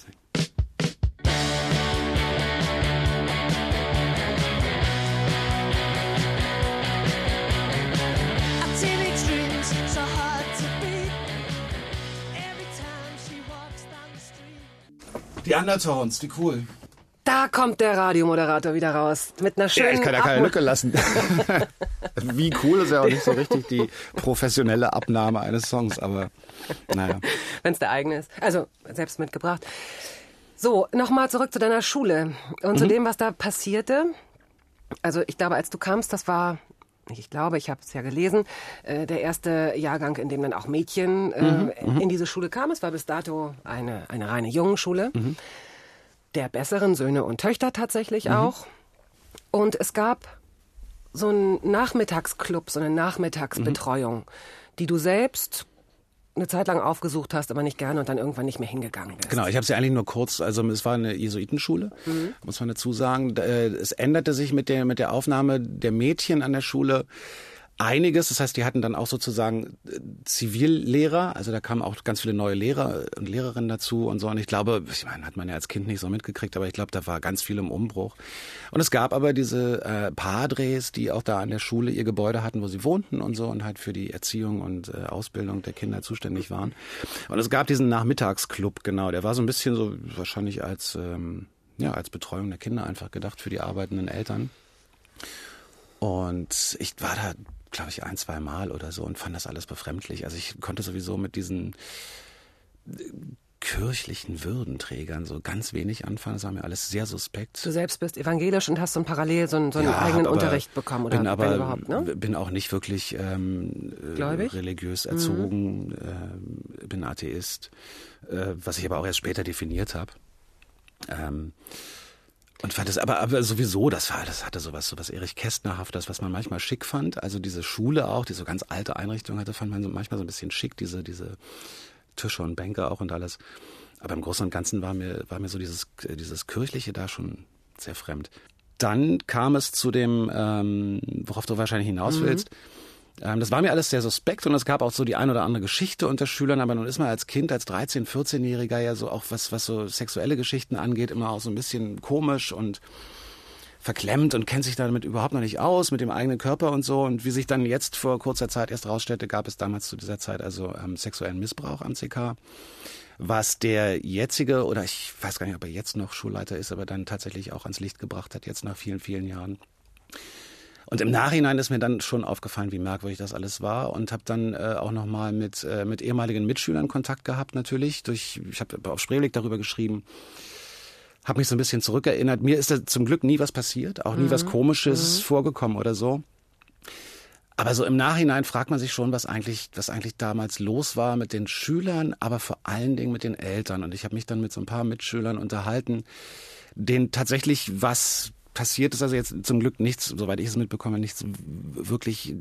Speaker 4: Die Undertones, wie cool.
Speaker 2: Da kommt der Radiomoderator wieder raus. Mit einer schönen
Speaker 4: Ja, ich kann ja keine
Speaker 2: Abmo-
Speaker 4: Lücke lassen. Wie cool ist ja auch nicht so richtig die professionelle Abnahme eines Songs, aber naja.
Speaker 2: Wenn es der eigene ist. Also selbst mitgebracht. So, nochmal zurück zu deiner Schule und mhm. zu dem, was da passierte. Also ich glaube, als du kamst, das war, ich glaube, ich habe es ja gelesen, äh, der erste Jahrgang, in dem dann auch Mädchen äh, mhm. in diese Schule kamen. Es war bis dato eine, eine reine Jungenschule. Mhm. Der besseren Söhne und Töchter tatsächlich mhm. auch. Und es gab so einen Nachmittagsclub, so eine Nachmittagsbetreuung, mhm. die du selbst eine Zeit lang aufgesucht hast, aber nicht gerne und dann irgendwann nicht mehr hingegangen bist.
Speaker 4: Genau, ich habe es ja eigentlich nur kurz, also es war eine Jesuitenschule, mhm. muss man dazu sagen. Es änderte sich mit der, mit der Aufnahme der Mädchen an der Schule einiges. Das heißt, die hatten dann auch sozusagen Zivillehrer, also da kamen auch ganz viele neue Lehrer und Lehrerinnen dazu und so. Und ich glaube, ich meine, hat man ja als Kind nicht so mitgekriegt, aber ich glaube, da war ganz viel im Umbruch. Und es gab aber diese äh, Padres, die auch da an der Schule ihr Gebäude hatten, wo sie wohnten und so und halt für die Erziehung und äh, Ausbildung der Kinder zuständig waren. Und es gab diesen Nachmittagsclub, genau, der war so ein bisschen so wahrscheinlich als, ähm, ja, als Betreuung der Kinder einfach gedacht für die arbeitenden Eltern. Und ich war da, glaube ich, ein, zwei Mal oder so und fand das alles befremdlich. Also ich konnte sowieso mit diesen kirchlichen Würdenträgern so ganz wenig anfangen. Das war mir alles sehr suspekt.
Speaker 2: Du selbst bist evangelisch und hast so ein parallel so einen, so einen
Speaker 4: ja,
Speaker 2: eigenen
Speaker 4: aber
Speaker 2: Unterricht bekommen, oder
Speaker 4: bin aber,
Speaker 2: wenn überhaupt, ne?
Speaker 4: Bin auch nicht wirklich ähm,
Speaker 2: Gläubig?
Speaker 4: religiös erzogen, mhm. äh, bin Atheist, äh, was ich aber auch erst später definiert habe. Ähm, und fand es aber, aber sowieso, das war, das hatte sowas, sowas Erich Kästnerhaftes, was man manchmal schick fand. Also diese Schule auch, die so ganz alte Einrichtung hatte, fand man so manchmal so ein bisschen schick, diese, diese Tische und Bänke auch und alles. Aber im Großen und Ganzen war mir, war mir so dieses, dieses Kirchliche da schon sehr fremd. Dann kam es zu dem, ähm, worauf du wahrscheinlich hinaus willst. Mhm. Ähm, das war mir alles sehr suspekt und es gab auch so die ein oder andere Geschichte unter Schülern, aber nun ist man als Kind, als dreizehn-, vierzehnjähriger ja so auch was, was so sexuelle Geschichten angeht, immer auch so ein bisschen komisch und verklemmt und kennt sich damit überhaupt noch nicht aus, mit dem eigenen Körper und so. Und wie sich dann jetzt vor kurzer Zeit erst rausstellte, gab es damals zu dieser Zeit also ähm, sexuellen Missbrauch am C K, was der jetzige, oder ich weiß gar nicht, ob er jetzt noch Schulleiter ist, aber dann tatsächlich auch ans Licht gebracht hat, jetzt nach vielen, vielen Jahren. Und im Nachhinein ist mir dann schon aufgefallen, wie merkwürdig das alles war und habe dann äh, auch nochmal mit, äh, mit ehemaligen Mitschülern Kontakt gehabt natürlich. Durch, ich habe auf Spreeweg darüber geschrieben, habe mich so ein bisschen zurückerinnert. Mir ist da zum Glück nie was passiert, auch nie mhm. was Komisches mhm. vorgekommen oder so. Aber so im Nachhinein fragt man sich schon, was eigentlich, was eigentlich damals los war mit den Schülern, aber vor allen Dingen mit den Eltern. Und ich habe mich dann mit so ein paar Mitschülern unterhalten, denen tatsächlich was passiert ist. Also jetzt zum Glück nichts, soweit ich es mitbekomme, nichts wirklich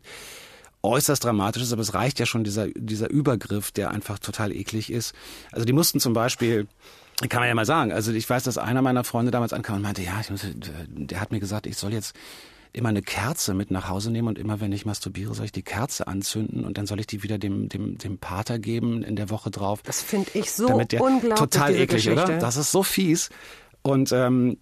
Speaker 4: äußerst Dramatisches. Aber es reicht ja schon dieser, dieser Übergriff, der einfach total eklig ist. Also die mussten zum Beispiel... Kann man ja mal sagen. Also ich weiß, dass einer meiner Freunde damals ankam und meinte, ja, ich muss, der hat mir gesagt, ich soll jetzt immer eine Kerze mit nach Hause nehmen und immer, wenn ich masturbiere, soll ich die Kerze anzünden und dann soll ich die wieder dem dem dem Pater geben in der Woche drauf.
Speaker 2: Das finde ich so
Speaker 4: damit der,
Speaker 2: unglaublich,
Speaker 4: total
Speaker 2: diese
Speaker 4: eklig,
Speaker 2: Geschichte.
Speaker 4: Oder? Das ist so fies. Und ähm,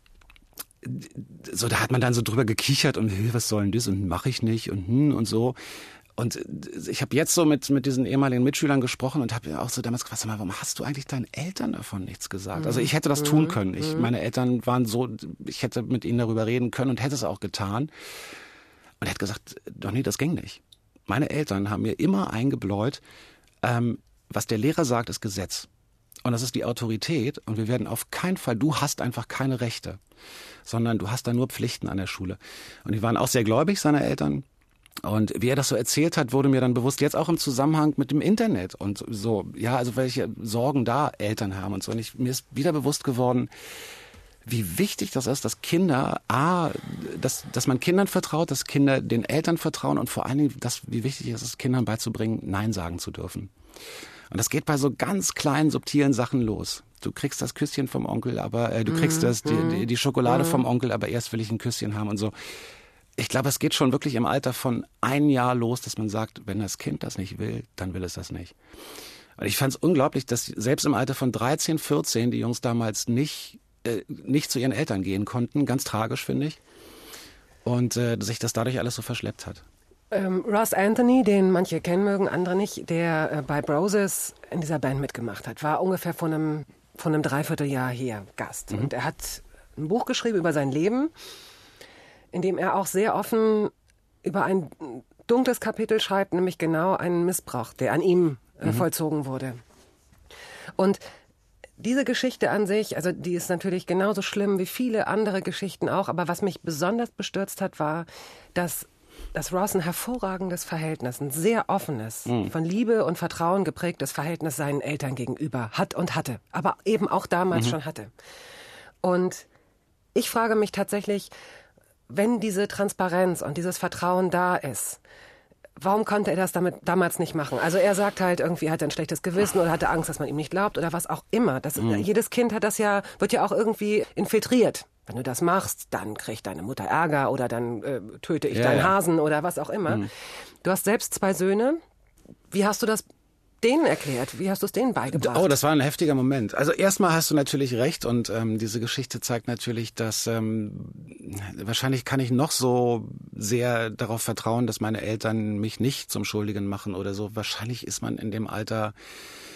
Speaker 4: so, da hat man dann so drüber gekichert und hey, was soll denn das und mache ich nicht und hm und so. Und ich habe jetzt so mit mit diesen ehemaligen Mitschülern gesprochen und habe auch so damals gefragt, sag mal, warum hast du eigentlich deinen Eltern davon nichts gesagt? Also ich hätte das tun können. Ich, meine Eltern waren so, ich hätte mit ihnen darüber reden können und hätte es auch getan. Und er hat gesagt, doch nee, das ging nicht. Meine Eltern haben mir immer eingebläut, ähm, was der Lehrer sagt, ist Gesetz. Und das ist die Autorität und wir werden auf keinen Fall, du hast einfach keine Rechte, sondern du hast da nur Pflichten an der Schule. Und die waren auch sehr gläubig, seine Eltern. Und wie er das so erzählt hat, wurde mir dann bewusst, jetzt auch im Zusammenhang mit dem Internet und so, ja, also welche Sorgen da Eltern haben und so. Und ich, mir ist wieder bewusst geworden, wie wichtig das ist, dass Kinder, a, dass, dass man Kindern vertraut, dass Kinder den Eltern vertrauen und vor allen Dingen, dass, wie wichtig es ist, Kindern beizubringen, Nein sagen zu dürfen. Und das geht bei so ganz kleinen, subtilen Sachen los. Du kriegst das Küsschen vom Onkel, aber äh, du kriegst das, die, die, die Schokolade vom Onkel, aber erst will ich ein Küsschen haben und so. Ich glaube, es geht schon wirklich im Alter von ein Jahr los, dass man sagt, wenn das Kind das nicht will, dann will es das nicht. Und ich fand es unglaublich, dass selbst im Alter von dreizehn, vierzehn die Jungs damals nicht, äh, nicht zu ihren Eltern gehen konnten. Ganz tragisch, finde ich. Und äh, sich das dadurch alles so verschleppt hat.
Speaker 2: Ähm, Ross Anthony, den manche kennen mögen, andere nicht, der äh, bei Broses in dieser Band mitgemacht hat, war ungefähr von einem, von einem Dreivierteljahr hier Gast. Mhm. Und er hat ein Buch geschrieben über sein Leben, in dem er auch sehr offen über ein dunkles Kapitel schreibt, nämlich genau einen Missbrauch, der an ihm äh, mhm. vollzogen wurde. Und diese Geschichte an sich, also die ist natürlich genauso schlimm wie viele andere Geschichten auch, aber was mich besonders bestürzt hat, war, dass, dass Ross ein hervorragendes Verhältnis, ein sehr offenes, mhm. von Liebe und Vertrauen geprägtes Verhältnis seinen Eltern gegenüber hat und hatte, aber eben auch damals mhm. schon hatte. Und ich frage mich tatsächlich, wenn diese Transparenz und dieses Vertrauen da ist, warum konnte er das damit damals nicht machen? Also er sagt halt irgendwie, er hatte ein schlechtes Gewissen oder hatte Angst, dass man ihm nicht glaubt oder was auch immer. Das, mhm. Jedes Kind hat das ja, wird ja auch irgendwie infiltriert. Wenn du das machst, dann kriegt deine Mutter Ärger oder dann äh, töte ich ja, deinen ja. Hasen oder was auch immer. Mhm. Du hast selbst zwei Söhne. Wie hast du das denen erklärt? Wie hast du es denen beigebracht?
Speaker 4: Oh, das war ein heftiger Moment. Also erstmal hast du natürlich recht und ähm, diese Geschichte zeigt natürlich, dass ähm, wahrscheinlich kann ich noch so sehr darauf vertrauen, dass meine Eltern mich nicht zum Schuldigen machen oder so. Wahrscheinlich ist man in dem Alter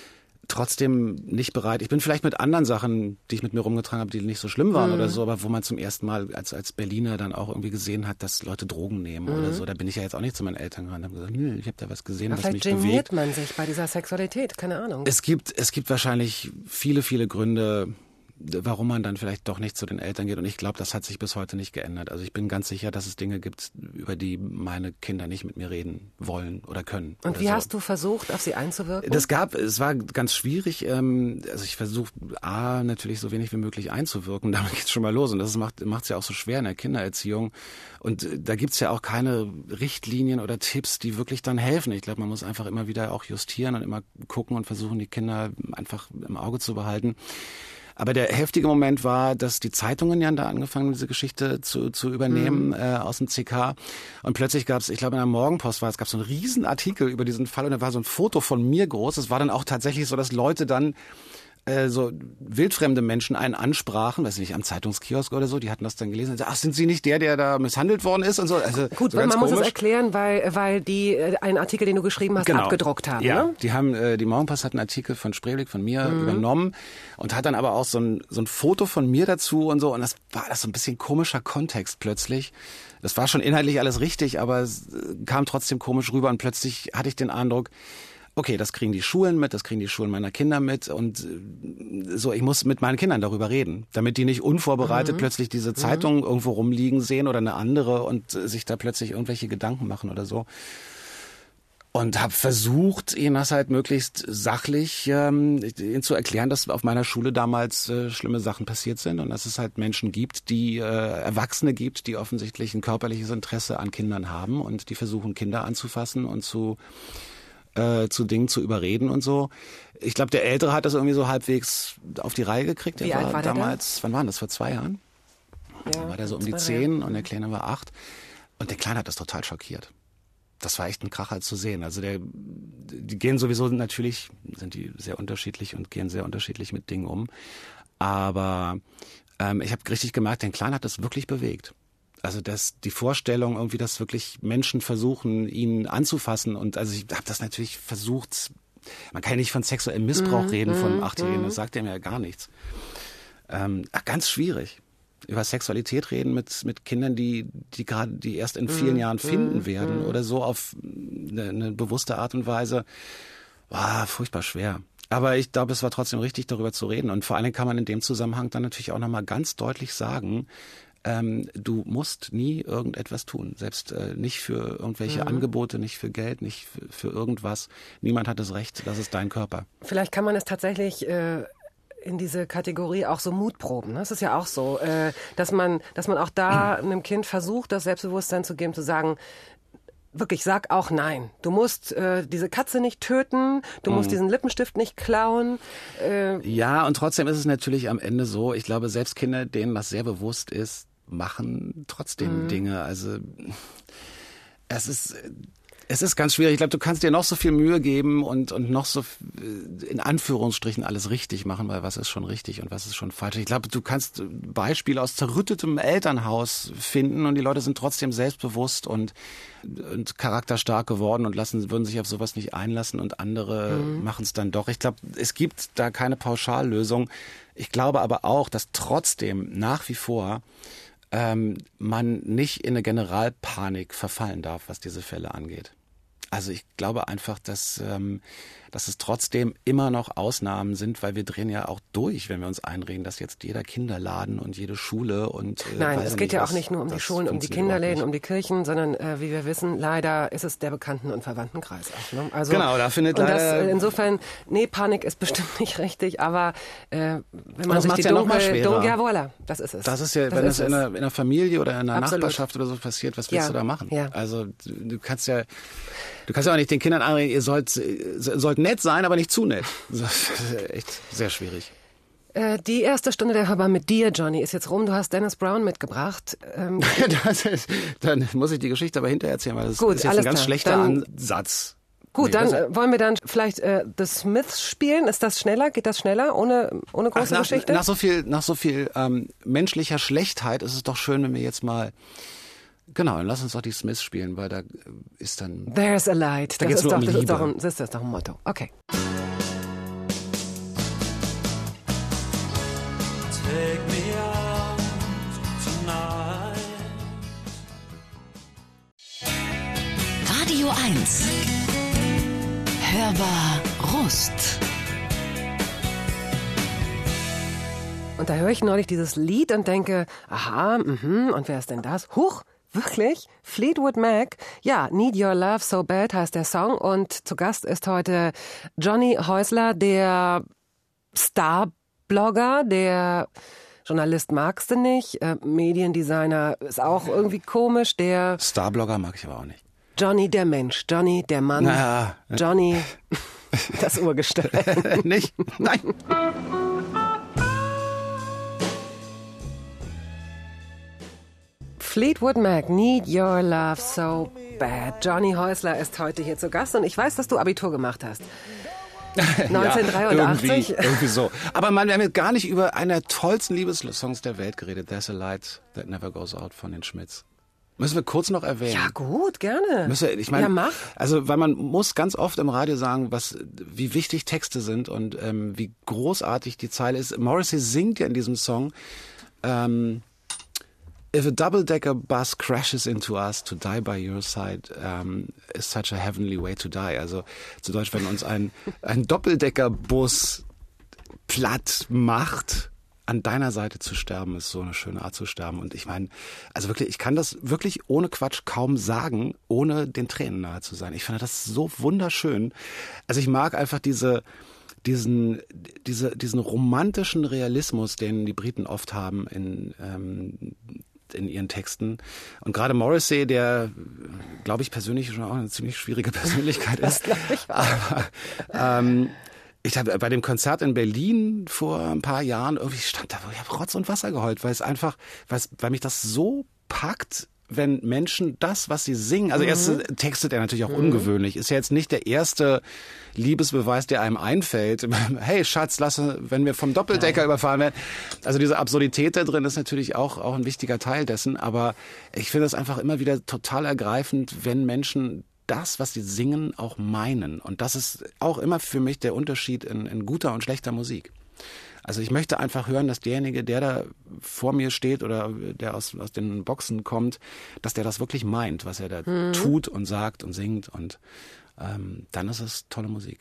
Speaker 4: trotzdem nicht bereit. Ich bin vielleicht mit anderen Sachen, die ich mit mir rumgetragen habe, die nicht so schlimm waren mhm. oder so, aber wo man zum ersten Mal als als Berliner dann auch irgendwie gesehen hat, dass Leute Drogen nehmen mhm. oder so. Da bin ich ja jetzt auch nicht zu meinen Eltern gerannt und habe gesagt, nö, ich habe da was gesehen,
Speaker 2: aber
Speaker 4: was mich
Speaker 2: vielleicht
Speaker 4: bewegt.
Speaker 2: geniert man sich bei dieser Sexualität, keine Ahnung.
Speaker 4: Es gibt es gibt wahrscheinlich viele, viele Gründe, warum man dann vielleicht doch nicht zu den Eltern geht. Und ich glaube, das hat sich bis heute nicht geändert. Also ich bin ganz sicher, dass es Dinge gibt, über die meine Kinder nicht mit mir reden wollen oder können.
Speaker 2: Und
Speaker 4: oder
Speaker 2: wie
Speaker 4: so.
Speaker 2: hast du versucht, auf sie einzuwirken?
Speaker 4: Das gab, es war ganz schwierig. Ähm, also ich versuche A, natürlich so wenig wie möglich einzuwirken. Damit geht's schon mal los. Und das macht es ja auch so schwer in der Kindererziehung. Und äh, da gibt's ja auch keine Richtlinien oder Tipps, die wirklich dann helfen. Ich glaube, man muss einfach immer wieder auch justieren und immer gucken und versuchen, die Kinder einfach im Auge zu behalten. Aber der heftige Moment war, dass die Zeitungen ja da angefangen haben, diese Geschichte zu, zu übernehmen mhm. äh, aus dem C K. Und plötzlich gab es, ich glaube in der Morgenpost war es, gab es so einen riesen Artikel über diesen Fall und da war so ein Foto von mir groß. Es war dann auch tatsächlich so, dass Leute dann äh, so wildfremde Menschen einen ansprachen, weiß ich nicht, am Zeitungskiosk oder so, die hatten das dann gelesen und gesagt, ach, sind Sie nicht der, der da misshandelt worden ist und so. Also,
Speaker 2: gut,
Speaker 4: so
Speaker 2: man
Speaker 4: ganz
Speaker 2: muss
Speaker 4: komisch.
Speaker 2: es erklären, weil weil die äh, einen Artikel, den du geschrieben hast,
Speaker 4: genau.
Speaker 2: abgedruckt haben.
Speaker 4: Ja,
Speaker 2: ne?
Speaker 4: die haben äh, die Morgenpost hat einen Artikel von Spreeweg von mir mhm. übernommen und hat dann aber auch so ein so ein Foto von mir dazu und so und das war das so ein bisschen komischer Kontext plötzlich. Das war schon inhaltlich alles richtig, aber es kam trotzdem komisch rüber und plötzlich hatte ich den Eindruck, okay, das kriegen die Schulen mit, das kriegen die Schulen meiner Kinder mit und so, ich muss mit meinen Kindern darüber reden, damit die nicht unvorbereitet mhm. plötzlich diese Zeitung mhm. irgendwo rumliegen sehen oder eine andere und sich da plötzlich irgendwelche Gedanken machen oder so. Und habe versucht, ihnen das halt möglichst sachlich ähm, ihnen zu erklären, dass auf meiner Schule damals äh, schlimme Sachen passiert sind und dass es halt Menschen gibt, die äh, Erwachsene gibt, die offensichtlich ein körperliches Interesse an Kindern haben und die versuchen, Kinder anzufassen und zu Äh, zu Dingen zu überreden und so. Ich glaube, der Ältere hat das irgendwie so halbwegs auf die Reihe gekriegt. Der
Speaker 2: Wie
Speaker 4: war,
Speaker 2: alt war der
Speaker 4: damals,
Speaker 2: da?
Speaker 4: wann war das? Vor zwei Jahren?
Speaker 2: Ja,
Speaker 4: da war der so um die zehn und der Kleine war acht. Und der Kleine hat das total schockiert. Das war echt ein Kracher zu sehen. Also der, die gehen sowieso natürlich, sind die sehr unterschiedlich und gehen sehr unterschiedlich mit Dingen um. Aber ähm, ich habe richtig gemerkt, den Kleinen hat das wirklich bewegt. Also dass die Vorstellung irgendwie, dass wirklich Menschen versuchen, ihn anzufassen und also ich habe das natürlich versucht, man kann ja nicht von sexuellem Missbrauch mm, reden mm, von einem Achtjährigen, mm. das sagt er mir ja gar nichts. Ähm, ach, ganz schwierig. Über Sexualität reden mit mit Kindern, die die gerade die erst in vielen mm, Jahren finden mm, werden mm. oder so auf eine, eine bewusste Art und Weise, war furchtbar schwer. Aber ich glaube, es war trotzdem richtig, darüber zu reden und vor allem kann man in dem Zusammenhang dann natürlich auch nochmal ganz deutlich sagen, Ähm, du musst nie irgendetwas tun, selbst äh, nicht für irgendwelche mhm. Angebote, nicht für Geld, nicht für, für irgendwas. Niemand hat das Recht, das ist dein Körper.
Speaker 2: Vielleicht kann man es tatsächlich äh, in diese Kategorie auch so Mutproben. Ne? Das ist ja auch so, äh, dass man, dass man auch da einem Kind versucht, das Selbstbewusstsein zu geben, zu sagen, wirklich, sag auch nein. Du musst äh, diese Katze nicht töten, du musst mhm. diesen Lippenstift nicht klauen. Äh,
Speaker 4: ja, und trotzdem ist es natürlich am Ende so, ich glaube, selbst Kinder, denen das sehr bewusst ist, machen trotzdem mhm. Dinge. Also es ist es ist ganz schwierig. Ich glaube, du kannst dir noch so viel Mühe geben und und noch so in Anführungsstrichen alles richtig machen, weil was ist schon richtig und was ist schon falsch. Ich glaube, du kannst Beispiele aus zerrüttetem Elternhaus finden und die Leute sind trotzdem selbstbewusst und und charakterstark geworden und lassen würden sich auf sowas nicht einlassen und andere mhm. machen es dann doch. Ich glaube, es gibt da keine Pauschallösung. Ich glaube aber auch, dass trotzdem nach wie vor ähm, man nicht in eine Generalpanik verfallen darf, was diese Fälle angeht. Also ich glaube einfach, dass, ähm, dass es trotzdem immer noch Ausnahmen sind, weil wir drehen ja auch durch, wenn wir uns einreden, dass jetzt jeder Kinderladen und jede Schule und äh,
Speaker 2: Nein, es geht
Speaker 4: nicht,
Speaker 2: ja
Speaker 4: was,
Speaker 2: auch nicht nur um die Schulen, um die Kinderläden, um die Kirchen, sondern äh, wie wir wissen, leider ist es der Bekannten- und Verwandtenkreis auch. Ne? Also,
Speaker 4: genau, da findet
Speaker 2: und
Speaker 4: leider...
Speaker 2: das, insofern, nee, Panik ist bestimmt nicht richtig, aber äh, wenn man
Speaker 4: das
Speaker 2: sich die
Speaker 4: ja noch mal
Speaker 2: dunkel,
Speaker 4: schwerer.
Speaker 2: dunkel, ja voilà, das ist es.
Speaker 4: Das ist ja,
Speaker 2: das
Speaker 4: wenn
Speaker 2: ist
Speaker 4: es in einer, in einer Familie oder in einer
Speaker 2: Absolut.
Speaker 4: Nachbarschaft oder so passiert, was willst
Speaker 2: ja.
Speaker 4: du da machen?
Speaker 2: Ja.
Speaker 4: Also du, du kannst ja, du kannst ja auch nicht den Kindern anregen, ihr sollt, sollt nett sein, aber nicht zu nett. Das ist echt sehr schwierig.
Speaker 2: Äh, die erste Stunde der Hörbar mit dir, Johnny, ist jetzt rum. Du hast Dennis Brown mitgebracht. Ähm,
Speaker 4: das ist, dann muss ich die Geschichte aber hinterher erzählen, weil das
Speaker 2: Gut,
Speaker 4: ist jetzt
Speaker 2: alles
Speaker 4: ein ganz
Speaker 2: klar.
Speaker 4: schlechter
Speaker 2: Dann,
Speaker 4: Ansatz.
Speaker 2: Gut,
Speaker 4: Nee,
Speaker 2: dann
Speaker 4: das-
Speaker 2: äh, wollen wir dann vielleicht äh, The Smiths spielen. Ist das schneller? Geht das schneller ohne, ohne große
Speaker 4: Ach, nach,
Speaker 2: Geschichte?
Speaker 4: nach so viel, nach so viel ähm, menschlicher Schlechtheit ist es doch schön, wenn wir jetzt mal, genau, dann lass uns doch die Smiths spielen, weil da äh, ist dann...
Speaker 2: There's a light.
Speaker 4: Da
Speaker 2: Das
Speaker 4: geht's
Speaker 2: ist
Speaker 4: nur
Speaker 2: doch,
Speaker 4: um
Speaker 2: das ist
Speaker 4: Liebe.
Speaker 2: doch ein, das ist doch ein Motto. Okay.
Speaker 1: Radio eins. Hörbar Rust.
Speaker 2: Und da höre ich neulich dieses Lied und denke, aha, mhm, und wer ist denn das? Huch, wirklich? Fleetwood Mac? Ja, Need Your Love So Bad heißt der Song und zu Gast ist heute Johnny Häusler, der Star-Blogger, der Journalist magst du nicht, äh, Mediendesigner ist auch irgendwie komisch, der...
Speaker 4: Star-Blogger mag ich aber auch nicht.
Speaker 2: Johnny der Mensch, Johnny der Mann,
Speaker 4: Na,
Speaker 2: Johnny das Urgestein.
Speaker 4: Nicht? Nein.
Speaker 2: Fleetwood Mac, Need Your Love So Bad. Johnny Häusler ist heute hier zu Gast und ich weiß, dass du Abitur gemacht hast. neunzehnhundertdreiundachtzig.
Speaker 4: Ja, irgendwie, irgendwie so. Aber man, wir haben jetzt gar nicht über einen der tollsten Liebessongs der Welt geredet. There's a Light That Never Goes Out von den Schmitz. Müssen wir kurz noch erwähnen.
Speaker 2: Ja gut, gerne.
Speaker 4: Müssen wir, ich meine,
Speaker 2: ja, mach.
Speaker 4: Also weil man muss ganz oft im Radio sagen, was, wie wichtig Texte sind und ähm, wie großartig die Zeile ist. Morrissey singt ja in diesem Song, ähm, If a double-decker bus crashes into us, to die by your side um, is such a heavenly way to die. Also zu Deutsch, wenn uns ein, ein Doppeldecker-Bus platt macht, an deiner Seite zu sterben, ist so eine schöne Art zu sterben. Und ich meine, also wirklich, ich kann das wirklich ohne Quatsch kaum sagen, ohne den Tränen nahe zu sein. Ich finde das so wunderschön. Also ich mag einfach diese... Diesen, diese, diesen romantischen Realismus, den die Briten oft haben in, ähm, in ihren Texten. Und gerade Morrissey, der, glaube ich, persönlich schon auch eine ziemlich schwierige Persönlichkeit ist.
Speaker 2: Das glaube ich auch.
Speaker 4: Aber, ähm, ich habe bei dem Konzert in Berlin vor ein paar Jahren irgendwie stand da, ich habe Rotz und Wasser geheult, weil es einfach, weil, es, weil mich das so packt, wenn Menschen das, was sie singen, also mhm. erst textet er natürlich auch mhm. ungewöhnlich, ist ja jetzt nicht der erste Liebesbeweis, der einem einfällt. Hey Schatz, lass, wenn wir vom Doppeldecker Nein. überfahren werden. Also diese Absurdität da drin ist natürlich auch, auch ein wichtiger Teil dessen, aber ich finde es einfach immer wieder total ergreifend, wenn Menschen das, was sie singen, auch meinen. Und das ist auch immer für mich der Unterschied in, in guter und schlechter Musik. Also ich möchte einfach hören, dass derjenige, der da vor mir steht oder der aus, aus den Boxen kommt, dass der das wirklich meint, was er da mhm. tut und sagt und singt. Und ähm, dann ist es tolle Musik.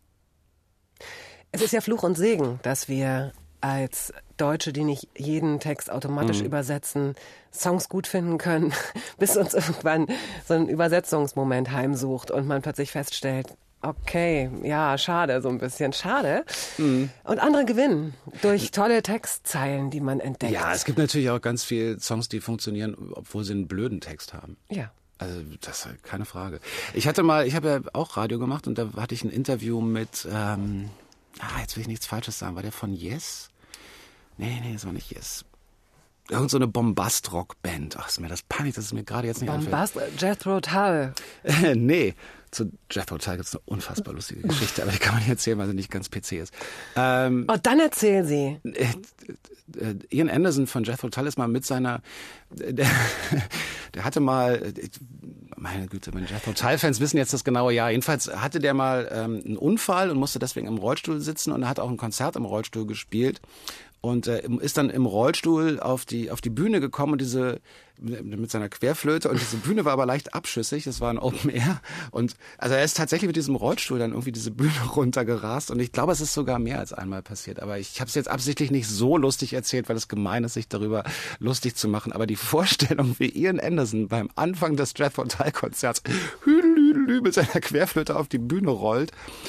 Speaker 2: Es ist ja Fluch und Segen, dass wir als Deutsche, die nicht jeden Text automatisch mhm. übersetzen, Songs gut finden können, bis uns irgendwann so ein Übersetzungsmoment heimsucht und man plötzlich feststellt, okay, ja, schade, so ein bisschen schade. Mhm. Und andere gewinnen durch tolle Textzeilen, die man entdeckt.
Speaker 4: Ja, es gibt natürlich auch ganz viele Songs, die funktionieren, obwohl sie einen blöden Text haben.
Speaker 2: Ja.
Speaker 4: Also das ist keine Frage. Ich hatte mal, ich habe ja auch Radio gemacht und da hatte ich ein Interview mit, ähm, ah, jetzt will ich nichts Falsches sagen, war der von Yes? Nee, nee, das war nicht Yes. Irgend so eine Bombast-Rock-Band. Ach, ist mir das peinlich, dass es mir gerade jetzt nicht
Speaker 2: Bombast, Jethro Tull.
Speaker 4: Nee, zu Jethro Tull gibt es eine unfassbar lustige Geschichte, aber die kann man nicht erzählen, weil sie nicht ganz P C ist. Ähm,
Speaker 2: oh, dann erzähl sie.
Speaker 4: Äh, äh, Ian Anderson von Jethro Tull ist mal mit seiner, äh, der, der hatte mal, äh, meine Güte, meine Jethro Tull-Fans wissen jetzt das genaue Jahr. Jedenfalls hatte der mal ähm, einen Unfall und musste deswegen im Rollstuhl sitzen und er hat auch ein Konzert im Rollstuhl gespielt. Und äh, ist dann im Rollstuhl auf die auf die Bühne gekommen und diese mit seiner Querflöte und diese Bühne war aber leicht abschüssig, das war ein Open Air und also er ist tatsächlich mit diesem Rollstuhl dann irgendwie diese Bühne runtergerast und ich glaube, es ist sogar mehr als einmal passiert, aber ich habe es jetzt absichtlich nicht so lustig erzählt, weil es gemein ist, sich darüber lustig zu machen, aber die Vorstellung, wie Ian Anderson beim Anfang des Jethro Tull Konzerts mit seiner Querflöte auf die Bühne rollt,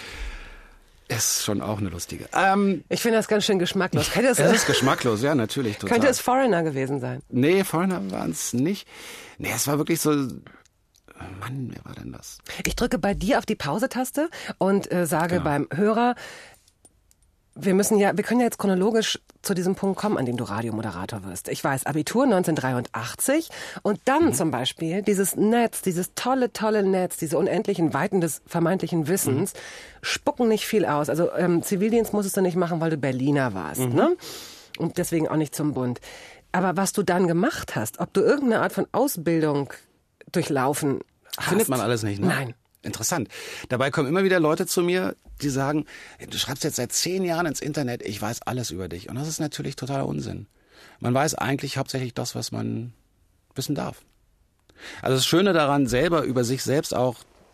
Speaker 4: ist schon auch eine lustige. Ähm,
Speaker 2: ich finde das ganz schön geschmacklos. Könnte es,
Speaker 4: es ist geschmacklos, ja, natürlich. Total.
Speaker 2: Könnte es Foreigner gewesen sein?
Speaker 4: Nee, Foreigner waren es nicht. Nee, es war wirklich so... Mann, wer war denn das?
Speaker 2: Ich drücke bei dir auf die Pause-Taste und äh, sage
Speaker 4: genau.
Speaker 2: beim Hörer, wir müssen ja, wir können ja jetzt chronologisch zu diesem Punkt kommen, an dem du Radiomoderator wirst. Ich weiß, Abitur neunzehnhundertdreiundachtzig und dann mhm. zum Beispiel dieses Netz, dieses tolle, tolle Netz, diese unendlichen Weiten des vermeintlichen Wissens, mhm. spucken nicht viel aus. Also ähm, Zivildienst musstest du nicht machen, weil du Berliner warst, mhm. ne? Und deswegen auch nicht zum Bund. Aber was du dann gemacht hast, ob du irgendeine Art von Ausbildung durchlaufen hast.
Speaker 4: Findet man alles nicht, ne?
Speaker 2: Nein.
Speaker 4: Interessant. Dabei kommen immer wieder Leute zu mir, die sagen, du schreibst jetzt seit zehn Jahren ins Internet, ich weiß alles über dich. Und das ist natürlich totaler Unsinn. Man weiß eigentlich hauptsächlich das, was man wissen darf. Also das Schöne daran, selber über sich selbst auch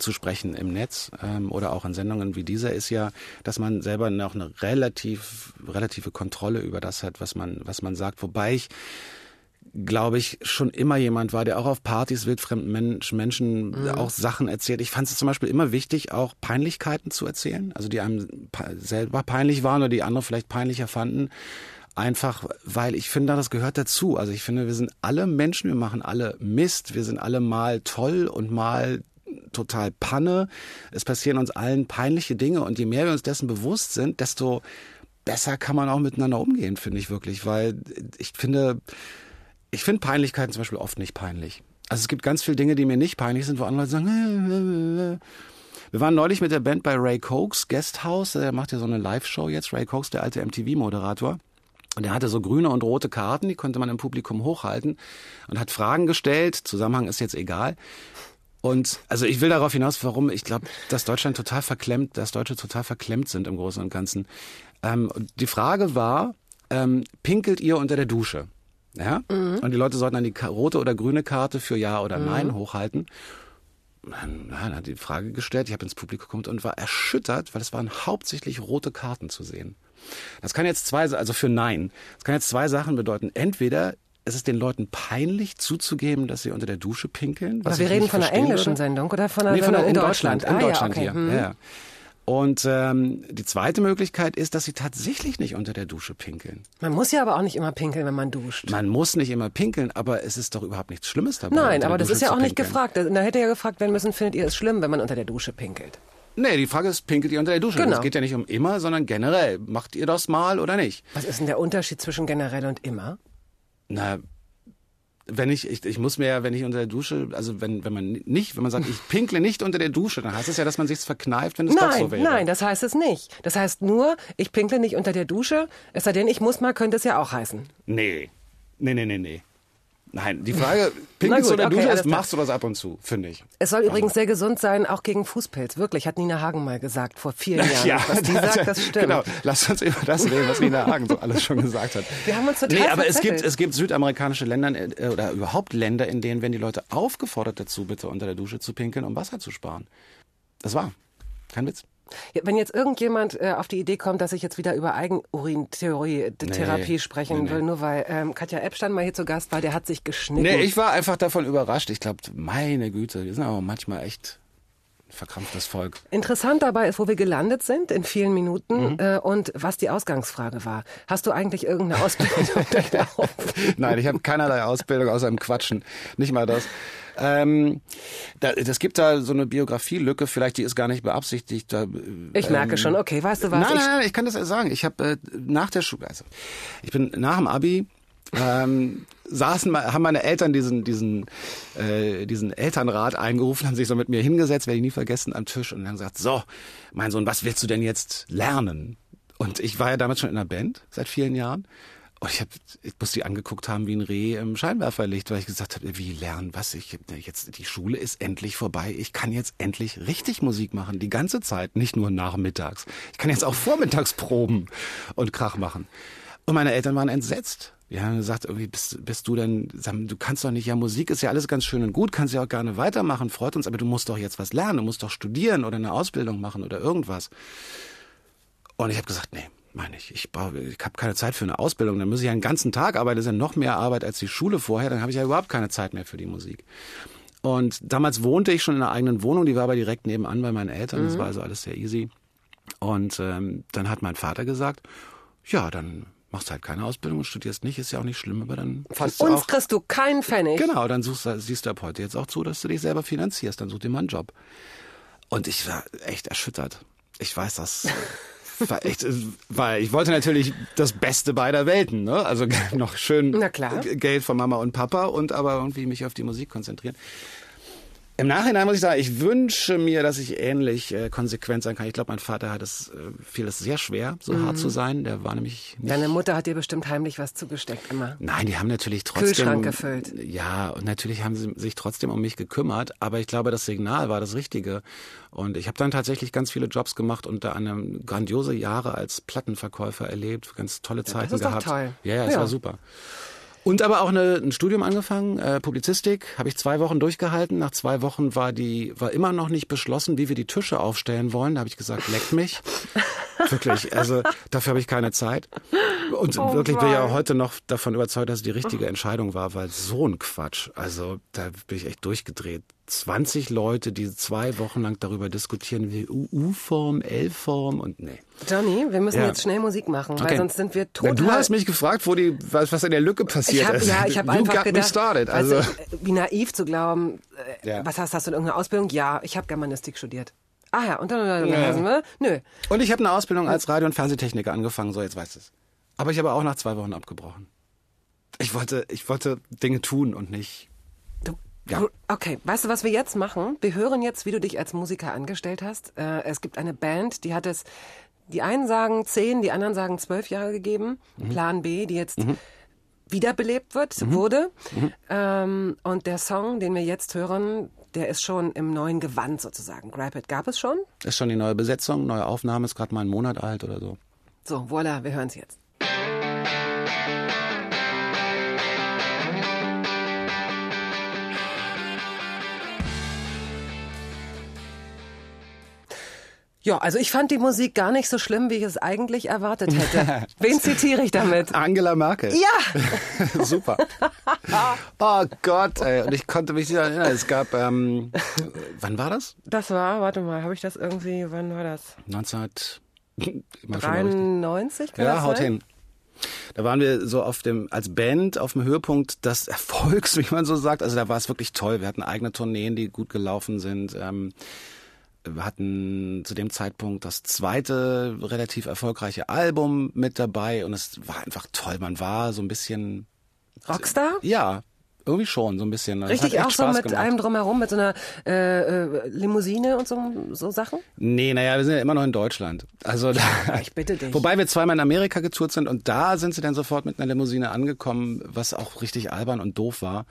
Speaker 4: zu sprechen im Netz ähm, oder auch in Sendungen wie dieser ist ja, dass man selber noch eine relativ relative Kontrolle über das hat, was man was man sagt. Wobei ich glaube ich, schon immer jemand war, der auch auf Partys wildfremden Menschen, Menschen mhm. auch Sachen erzählt. Ich fand es zum Beispiel immer wichtig, auch Peinlichkeiten zu erzählen, also die einem selber peinlich waren oder die andere vielleicht peinlicher fanden. Einfach, weil ich finde, das gehört dazu. Also ich finde, wir sind alle Menschen, wir machen alle Mist, wir sind alle mal toll und mal total Panne. Es passieren uns allen peinliche Dinge und je mehr wir uns dessen bewusst sind, desto besser kann man auch miteinander umgehen, finde ich wirklich. Weil ich finde... Ich finde Peinlichkeiten zum Beispiel oft nicht peinlich. Also es gibt ganz viele Dinge, die mir nicht peinlich sind, wo andere Leute sagen, wir waren neulich mit der Band bei Ray Cokes Guesthouse, der macht ja so eine Live-Show jetzt, Ray Cokes, der alte M T V-Moderator. Und der hatte so grüne und rote Karten, die konnte man im Publikum hochhalten und hat Fragen gestellt, Zusammenhang ist jetzt egal. Und also ich will darauf hinaus, warum ich glaube, dass Deutschland total verklemmt, dass Deutsche total verklemmt sind im Großen und Ganzen. Ähm, die Frage war, ähm, pinkelt ihr unter der Dusche? Ja? Mhm. Und die Leute sollten dann die rote oder grüne Karte für Ja oder Nein mhm. hochhalten. Dann, dann hat die Frage gestellt, ich habe ins Publikum geguckt und war erschüttert, weil es waren hauptsächlich rote Karten zu sehen. Das kann jetzt zwei, also für Nein, das kann jetzt zwei Sachen bedeuten. Entweder es ist den Leuten peinlich zuzugeben, dass sie unter der Dusche pinkeln. Was
Speaker 2: Aber wir reden von einer englischen würde. Sendung oder von einer
Speaker 4: nee, von
Speaker 2: Sendung
Speaker 4: in
Speaker 2: in
Speaker 4: Deutschland?
Speaker 2: Deutschland,
Speaker 4: In
Speaker 2: ah,
Speaker 4: Deutschland
Speaker 2: ja, okay.
Speaker 4: hier.
Speaker 2: Hm.
Speaker 4: Ja. Und ähm, die zweite Möglichkeit ist, dass sie tatsächlich nicht unter der Dusche pinkeln.
Speaker 2: Man muss ja aber auch nicht immer pinkeln, wenn man duscht.
Speaker 4: Man muss nicht immer pinkeln, aber es ist doch überhaupt nichts Schlimmes dabei.
Speaker 2: Nein, aber das ist ja auch nicht gefragt. Da hätte ja gefragt werden müssen, findet ihr es schlimm, wenn man unter der Dusche pinkelt?
Speaker 4: Nee, die Frage ist, pinkelt ihr unter der Dusche?
Speaker 2: Genau.
Speaker 4: Es geht ja nicht um immer, sondern generell. Macht ihr das mal oder nicht?
Speaker 2: Was ist denn der Unterschied zwischen generell und immer?
Speaker 4: Na, wenn ich, ich, ich muss mir ja, wenn ich unter der Dusche, also wenn, wenn man nicht, wenn man sagt, ich pinkle nicht unter der Dusche, dann heißt es ja, dass man sich's verkneift, wenn es
Speaker 2: nein,
Speaker 4: doch so wäre.
Speaker 2: Nein, das heißt es nicht. Das heißt nur, ich pinkle nicht unter der Dusche, es sei denn, ich muss mal, könnte es ja auch heißen.
Speaker 4: Nee. Nee, nee, nee, nee. Nein, die Frage, pinkelst du unter der
Speaker 2: okay,
Speaker 4: Dusche, ist, machst du das ab und zu, finde ich.
Speaker 2: Es soll übrigens sehr gesund sein, auch gegen Fußpilz. Wirklich, hat Nina Hagen mal gesagt, vor vielen Jahren.
Speaker 4: Ja,
Speaker 2: was die sagt, das stimmt.
Speaker 4: Genau, lass uns über das reden, was Nina Hagen so alles schon gesagt hat.
Speaker 2: Wir haben uns total
Speaker 4: Nee, aber es
Speaker 2: verzettelt.
Speaker 4: gibt, es gibt südamerikanische Länder äh, oder überhaupt Länder, in denen werden die Leute aufgefordert dazu, bitte unter der Dusche zu pinkeln, um Wasser zu sparen. Das war kein Witz.
Speaker 2: Ja, wenn jetzt irgendjemand äh, auf die Idee kommt, dass ich jetzt wieder über Eigenurin-Therapie
Speaker 4: Nee,
Speaker 2: sprechen
Speaker 4: nee, nee.
Speaker 2: will, nur weil ähm, Katja Epstein mal hier zu Gast war, der hat sich geschnitten.
Speaker 4: Nee, ich war einfach davon überrascht. Ich glaube, meine Güte, wir sind aber manchmal echt ein verkrampftes Volk.
Speaker 2: Interessant dabei ist, wo wir gelandet sind in vielen Minuten mhm. äh, und was die Ausgangsfrage war. Hast du eigentlich irgendeine Ausbildung darauf?
Speaker 4: Nein, ich habe keinerlei Ausbildung außer im Quatschen. Nicht mal das. Ähm, da, das gibt da so eine Biografielücke, vielleicht die ist gar nicht beabsichtigt. Da,
Speaker 2: ich merke ähm, schon, okay, weißt du was?
Speaker 4: Nein, nein, nein, ich kann das sagen. Ich habe äh, nach der Schule, also ich bin nach dem Abi, ähm, saßen, haben meine Eltern diesen diesen äh, diesen Elternrat eingerufen, haben sich so mit mir hingesetzt, werde ich nie vergessen, am Tisch und haben gesagt, so, mein Sohn, was willst du denn jetzt lernen? Und ich war ja damals schon in einer Band seit vielen Jahren. Und ich, hab, ich muss die angeguckt haben wie ein Reh im Scheinwerferlicht, weil ich gesagt habe, wie lernen, was? Ich jetzt die Schule ist endlich vorbei. Ich kann jetzt endlich richtig Musik machen, die ganze Zeit, nicht nur nachmittags. Ich kann jetzt auch vormittags proben und Krach machen. Und meine Eltern waren entsetzt. Die haben gesagt, irgendwie bist, bist du denn, du kannst doch nicht, ja, Musik ist ja alles ganz schön und gut, kannst ja auch gerne weitermachen, freut uns, aber du musst doch jetzt was lernen, du musst doch studieren oder eine Ausbildung machen oder irgendwas. Und ich habe gesagt, nee. Meine ich, ich, brauche, ich habe keine Zeit für eine Ausbildung, dann muss ich ja einen ganzen Tag arbeiten, das ist ja noch mehr Arbeit als die Schule vorher, dann habe ich ja überhaupt keine Zeit mehr für die Musik. Und damals wohnte ich schon in einer eigenen Wohnung, die war aber direkt nebenan bei meinen Eltern, mhm. Das war also alles sehr easy. Und ähm, dann hat mein Vater gesagt, ja, dann machst halt keine Ausbildung und studierst nicht, ist ja auch nicht schlimm, aber dann...
Speaker 2: Von uns auch, kriegst du keinen Pfennig.
Speaker 4: Genau, dann suchst, siehst du ab heute jetzt auch zu, dass du dich selber finanzierst, dann such dir mal einen Job. Und ich war echt erschüttert. Ich weiß das... War echt, weil ich wollte natürlich das Beste beider Welten, ne? Also noch schön
Speaker 2: Na klar.
Speaker 4: Geld von Mama und Papa und aber irgendwie mich auf die Musik konzentrieren. Im Nachhinein muss ich sagen, ich wünsche mir, dass ich ähnlich äh, konsequent sein kann. Ich glaube, mein Vater hat es, äh, fiel es sehr schwer, so mhm. hart zu sein. Der war nämlich nicht...
Speaker 2: Deine Mutter hat dir bestimmt heimlich was zugesteckt immer.
Speaker 4: Nein, die haben natürlich trotzdem...
Speaker 2: Kühlschrank gefüllt.
Speaker 4: Ja, und natürlich haben sie sich trotzdem um mich gekümmert. Aber ich glaube, das Signal war das Richtige. Und ich habe dann tatsächlich ganz viele Jobs gemacht und da eine grandiose Jahre als Plattenverkäufer erlebt. Ganz tolle Zeiten
Speaker 2: ja, das ist
Speaker 4: gehabt.
Speaker 2: Doch toll.
Speaker 4: Ja, ja, es
Speaker 2: ja.
Speaker 4: war super. Und aber auch eine, ein Studium angefangen, äh, Publizistik, habe ich zwei Wochen durchgehalten. Nach zwei Wochen war die war immer noch nicht beschlossen, wie wir die Tische aufstellen wollen. Da habe ich gesagt, leckt mich. Wirklich, also dafür habe ich keine Zeit. Und
Speaker 2: Oh
Speaker 4: wirklich bin ich ja
Speaker 2: Mann.
Speaker 4: heute noch davon überzeugt, dass es die richtige Entscheidung war, weil so ein Quatsch. Also da bin ich echt durchgedreht. zwanzig Leute, die zwei Wochen lang darüber diskutieren, wie U-Form, L-Form und nee.
Speaker 2: Johnny, wir müssen
Speaker 4: Ja.
Speaker 2: jetzt schnell Musik machen, weil
Speaker 4: Okay.
Speaker 2: sonst sind wir
Speaker 4: Na,
Speaker 2: total...
Speaker 4: du hast mich gefragt, wo die, was, was in der Lücke passiert
Speaker 2: ich hab,
Speaker 4: ist.
Speaker 2: Ja, ich habe
Speaker 4: you
Speaker 2: einfach
Speaker 4: got
Speaker 2: gedacht,
Speaker 4: me started.
Speaker 2: also,
Speaker 4: Also,
Speaker 2: wie naiv zu glauben, äh,
Speaker 4: Ja.
Speaker 2: was hast, hast du in irgendeiner Ausbildung? Ja, ich habe Germanistik studiert. Ah ja, und dann, dann
Speaker 4: Ja.
Speaker 2: lassen wir? Nö.
Speaker 4: und ich habe eine Ausbildung als Radio- und Fernsehtechniker angefangen, so jetzt weißt du es. Aber ich habe auch nach zwei Wochen abgebrochen. Ich wollte, ich wollte Dinge tun und nicht...
Speaker 2: Du,
Speaker 4: Ja.
Speaker 2: du- Okay, weißt du, was wir jetzt machen? Wir hören jetzt, wie du dich als Musiker angestellt hast. Äh, es gibt eine Band, die hat es, die einen sagen zehn, die anderen sagen zwölf Jahre gegeben.
Speaker 4: Mhm.
Speaker 2: Plan B, die jetzt wiederbelebt wird,
Speaker 4: Mhm.
Speaker 2: wurde. Ähm, und der Song, den wir jetzt hören, der ist schon im neuen Gewand sozusagen. Grab It gab es schon.
Speaker 4: Ist schon die neue Besetzung, neue Aufnahme, ist gerade mal einen Monat alt oder so.
Speaker 2: So, voilà, wir hören es jetzt. Ja, also ich fand die Musik gar nicht so schlimm, wie ich es eigentlich erwartet hätte. Wen zitiere ich damit?
Speaker 4: Angela Merkel.
Speaker 2: Ja!
Speaker 4: Super. Oh Gott, ey. Und ich konnte mich nicht erinnern. Es gab, ähm, wann war das?
Speaker 2: Das war, warte mal, habe ich das irgendwie, wann war das?
Speaker 4: neunzehnhundert Immer schon mal richtig.
Speaker 2: dreiundneunzig, kann
Speaker 4: Ja,
Speaker 2: das
Speaker 4: haut
Speaker 2: sein?
Speaker 4: hin. Da waren wir so auf dem, als Band auf dem Höhepunkt des Erfolgs, wie man so sagt. Also da war es wirklich toll. Wir hatten eigene Tourneen, die gut gelaufen sind. Ähm, wir hatten zu dem Zeitpunkt das zweite relativ erfolgreiche Album mit dabei und es war einfach toll. Man war so ein bisschen,
Speaker 2: Rockstar?
Speaker 4: ja, irgendwie schon so ein bisschen. Das
Speaker 2: Richtig,
Speaker 4: hat echt
Speaker 2: auch so
Speaker 4: Spaß
Speaker 2: mit
Speaker 4: gemacht.
Speaker 2: allem drumherum, mit so einer äh, äh, Limousine und so, so Sachen?
Speaker 4: Nee, naja, wir sind ja immer noch in Deutschland. Also da,
Speaker 2: ich bitte dich.
Speaker 4: Wobei wir zweimal in Amerika getourt sind und da sind sie dann sofort mit einer Limousine angekommen, was auch richtig albern und doof war.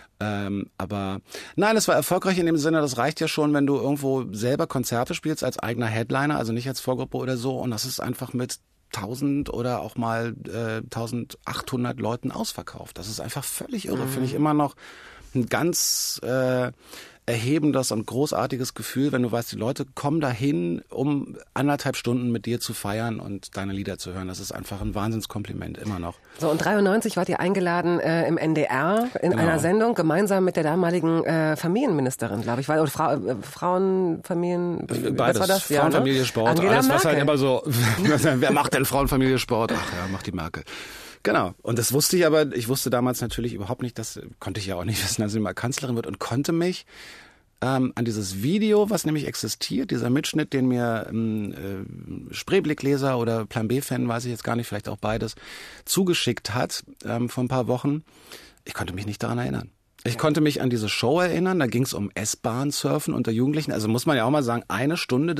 Speaker 4: Ähm, aber nein, es war erfolgreich in dem Sinne, das reicht ja schon, wenn du irgendwo selber Konzerte spielst als eigener Headliner, also nicht als Vorgruppe oder so. Und das ist einfach mit tausend oder auch mal äh, eintausendachthundert Leuten ausverkauft. Das ist einfach völlig irre.
Speaker 2: Mhm.
Speaker 4: Finde ich immer noch ein ganz äh, erhebendes und großartiges Gefühl, wenn du weißt, die Leute kommen dahin, um anderthalb Stunden mit dir zu feiern und deine Lieder zu hören. Das ist einfach ein Wahnsinnskompliment, immer noch.
Speaker 2: So, und dreiundneunzig wart ihr eingeladen äh, im N D R in
Speaker 4: Genau.
Speaker 2: einer Sendung, gemeinsam mit der damaligen äh, Familienministerin, glaube ich. War, oder Frau, äh, Frauenfamilien...
Speaker 4: Beides.
Speaker 2: Was war das?
Speaker 4: Frauenfamilie,
Speaker 2: Ja, ne?
Speaker 4: Sport,
Speaker 2: Angela
Speaker 4: alles, was halt
Speaker 2: Merkel.
Speaker 4: immer so, wer macht denn Frauenfamilie, Sport? Ach ja, macht die Merkel. Genau. Und das wusste ich aber, ich wusste damals natürlich überhaupt nicht, das konnte ich ja auch nicht wissen, dass sie mal Kanzlerin wird und konnte mich ähm, an dieses Video, was nämlich existiert, dieser Mitschnitt, den mir ähm, äh, Spreeblickleser oder Plan B-Fan, weiß ich jetzt gar nicht, vielleicht auch beides, zugeschickt hat ähm, vor ein paar Wochen. Ich konnte mich nicht daran erinnern. Ich konnte mich an diese Show erinnern, da ging es um S-Bahn-Surfen unter Jugendlichen. Also muss man ja auch mal sagen, eine Stunde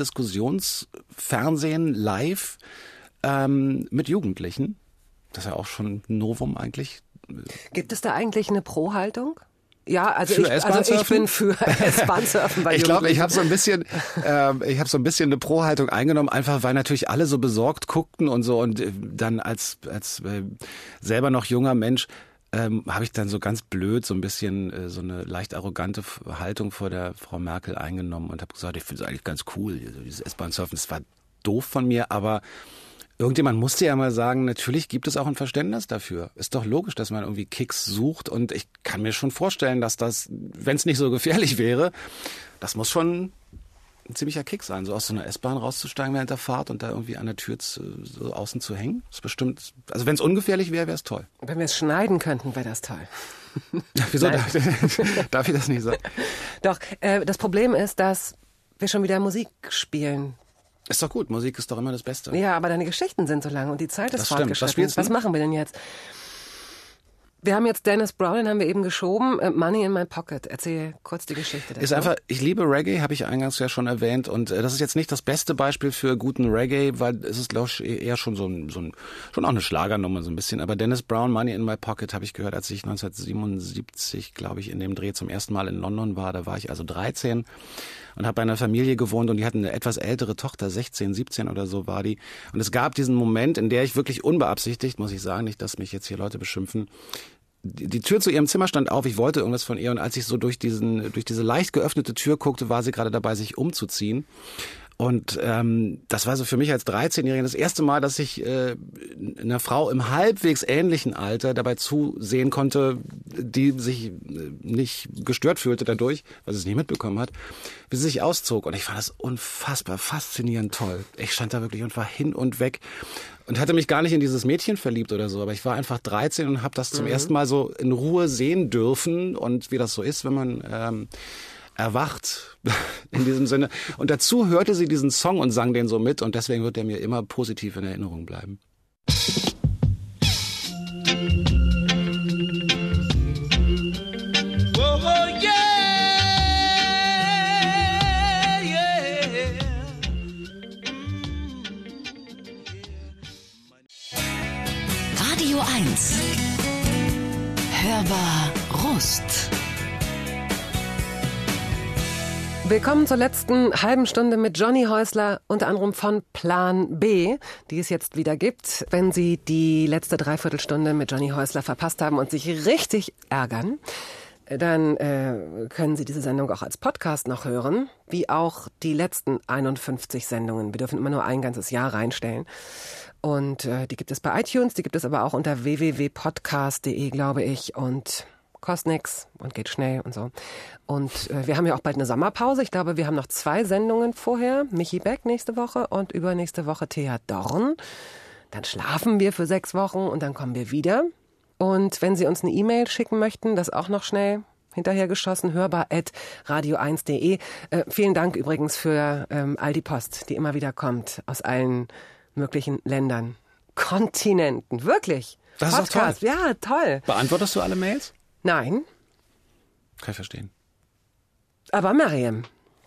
Speaker 4: Diskussionsfernsehen live ähm, mit Jugendlichen. Das ist ja auch schon ein Novum eigentlich.
Speaker 2: Gibt es da eigentlich eine Pro-Haltung? Ja, also
Speaker 4: Für
Speaker 2: ich, also ich
Speaker 4: S-Bahn-Surfen?
Speaker 2: bin für S-Bahn-Surfen bei
Speaker 4: Ich glaube, ich
Speaker 2: Jugendlichen.
Speaker 4: habe so ein bisschen, ähm, ich habe so ein bisschen eine Pro-Haltung eingenommen, einfach weil natürlich alle so besorgt guckten und so und äh, dann als als äh, selber noch junger Mensch ähm, habe ich dann so ganz blöd so ein bisschen äh, so eine leicht arrogante F- Haltung vor der Frau Merkel eingenommen und habe gesagt, ich finde es eigentlich ganz cool, also dieses S-Bahn-Surfen. Das war doof von mir, aber irgendjemand musste ja mal sagen, natürlich gibt es auch ein Verständnis dafür. Ist doch logisch, dass man irgendwie Kicks sucht und ich kann mir schon vorstellen, dass das, wenn es nicht so gefährlich wäre, das muss schon ein ziemlicher Kick sein, so aus so einer S-Bahn rauszusteigen während der Fahrt und da irgendwie an der Tür zu, so außen zu hängen. Das ist bestimmt, also wenn es ungefährlich wäre, wäre es toll.
Speaker 2: Wenn wir es schneiden könnten, wäre das toll.
Speaker 4: Wieso
Speaker 2: Nein.
Speaker 4: darf, darf ich das nicht sagen?
Speaker 2: Doch, äh, das Problem ist, dass wir schon wieder Musik spielen.
Speaker 4: Ist doch gut, Musik ist doch immer das Beste.
Speaker 2: Ja, aber deine Geschichten sind so lang und die Zeit ist
Speaker 4: Das stimmt. Was
Speaker 2: fortgeschritten.
Speaker 4: spielst du?
Speaker 2: Was machen wir denn jetzt? Wir haben jetzt Dennis Brown, den haben wir eben geschoben. Äh, Money in my pocket. Erzähl kurz die Geschichte dazu.
Speaker 4: Ist einfach, ich liebe Reggae, habe ich eingangs ja schon erwähnt und äh, das ist jetzt nicht das beste Beispiel für guten Reggae, weil es ist glaube ich eher schon so ein, so ein, schon auch eine Schlagernummer so ein bisschen, aber Dennis Brown, Money in my pocket habe ich gehört, als ich neunzehnhundertsiebenundsiebzig, glaube ich, in dem Dreh zum ersten Mal in London war, da war ich also dreizehn und habe bei einer Familie gewohnt und die hatten eine etwas ältere Tochter, sechzehn, siebzehn oder so war die und es gab diesen Moment, in der ich wirklich unbeabsichtigt, muss ich sagen, nicht, dass mich jetzt hier Leute beschimpfen, die, die Tür zu ihrem Zimmer stand auf, ich wollte irgendwas von ihr und als ich so durch diesen durch diese leicht geöffnete Tür guckte, war sie gerade dabei, sich umzuziehen. Und ähm, das war so für mich als dreizehnjähriger das erste Mal, dass ich äh, einer Frau im halbwegs ähnlichen Alter dabei zusehen konnte, die sich nicht gestört fühlte dadurch, weil sie es nicht mitbekommen hat, wie sie sich auszog. Und ich fand das unfassbar faszinierend toll. Ich stand da wirklich und war hin und weg und hatte mich gar nicht in dieses Mädchen verliebt oder so, aber ich war einfach dreizehn und habe das zum mhm. ersten Mal so in Ruhe sehen dürfen und wie das so ist, wenn man ähm, erwacht in diesem Sinne. Und dazu hörte sie diesen Song und sang den so mit und deswegen wird er mir immer positiv in Erinnerung bleiben.
Speaker 1: Radio eins. Hörbar Rust.
Speaker 2: Willkommen zur letzten halben Stunde mit Johnny Häusler, unter anderem von Plan B, die es jetzt wieder gibt. Wenn Sie die letzte Dreiviertelstunde mit Johnny Häusler verpasst haben und sich richtig ärgern, dann äh, können Sie diese Sendung auch als Podcast noch hören, wie auch die letzten einundfünfzig Sendungen. Wir dürfen immer nur ein ganzes Jahr reinstellen. Und äh, die gibt es bei iTunes, die gibt es aber auch unter w w w punkt podcast punkt d e, glaube ich, und kostet nix und geht schnell und so. Und äh, wir haben ja auch bald eine Sommerpause. Ich glaube, wir haben noch zwei Sendungen vorher. Michi Beck nächste Woche und übernächste Woche Thea Dorn. Dann schlafen wir für sechs Wochen und dann kommen wir wieder. Und wenn Sie uns eine E-Mail schicken möchten, das auch noch schnell hinterhergeschossen, hörbar at radio eins punkt de. Äh, vielen Dank übrigens für ähm, all die Post, die immer wieder kommt aus allen möglichen Ländern, Kontinenten. Wirklich.
Speaker 4: Das ist doch toll.
Speaker 2: Ja, toll.
Speaker 4: Beantwortest du alle Mails?
Speaker 2: Nein.
Speaker 4: Kann ich verstehen.
Speaker 2: Aber Mariam.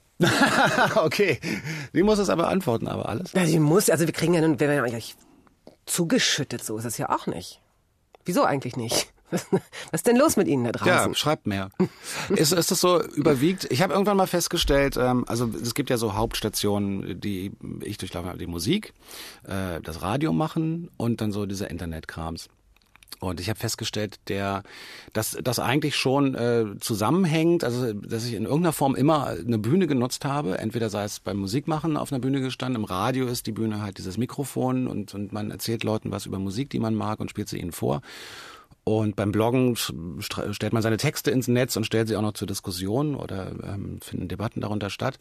Speaker 4: Okay. Die muss es aber antworten, aber alles.
Speaker 2: Ja, sie muss, also wir kriegen ja nun, wir werden ja eigentlich zugeschüttet, so ist es ja auch nicht. Wieso eigentlich nicht? Was ist denn los mit Ihnen da draußen?
Speaker 4: Ja, schreibt mehr. ist, ist das so überwiegt? Ich habe irgendwann mal festgestellt, ähm, also es gibt ja so Hauptstationen, die ich durchlaufen habe, die Musik, äh, das Radio machen und dann so diese Internetkrams. Und ich habe festgestellt, der, dass das eigentlich schon äh, zusammenhängt, also dass ich in irgendeiner Form immer eine Bühne genutzt habe. Entweder sei es beim Musikmachen auf einer Bühne gestanden, im Radio ist die Bühne halt dieses Mikrofon und, und man erzählt Leuten was über Musik, die man mag und spielt sie ihnen vor. Und beim Bloggen stellt man seine Texte ins Netz und stellt sie auch noch zur Diskussion oder ähm, finden Debatten darunter statt.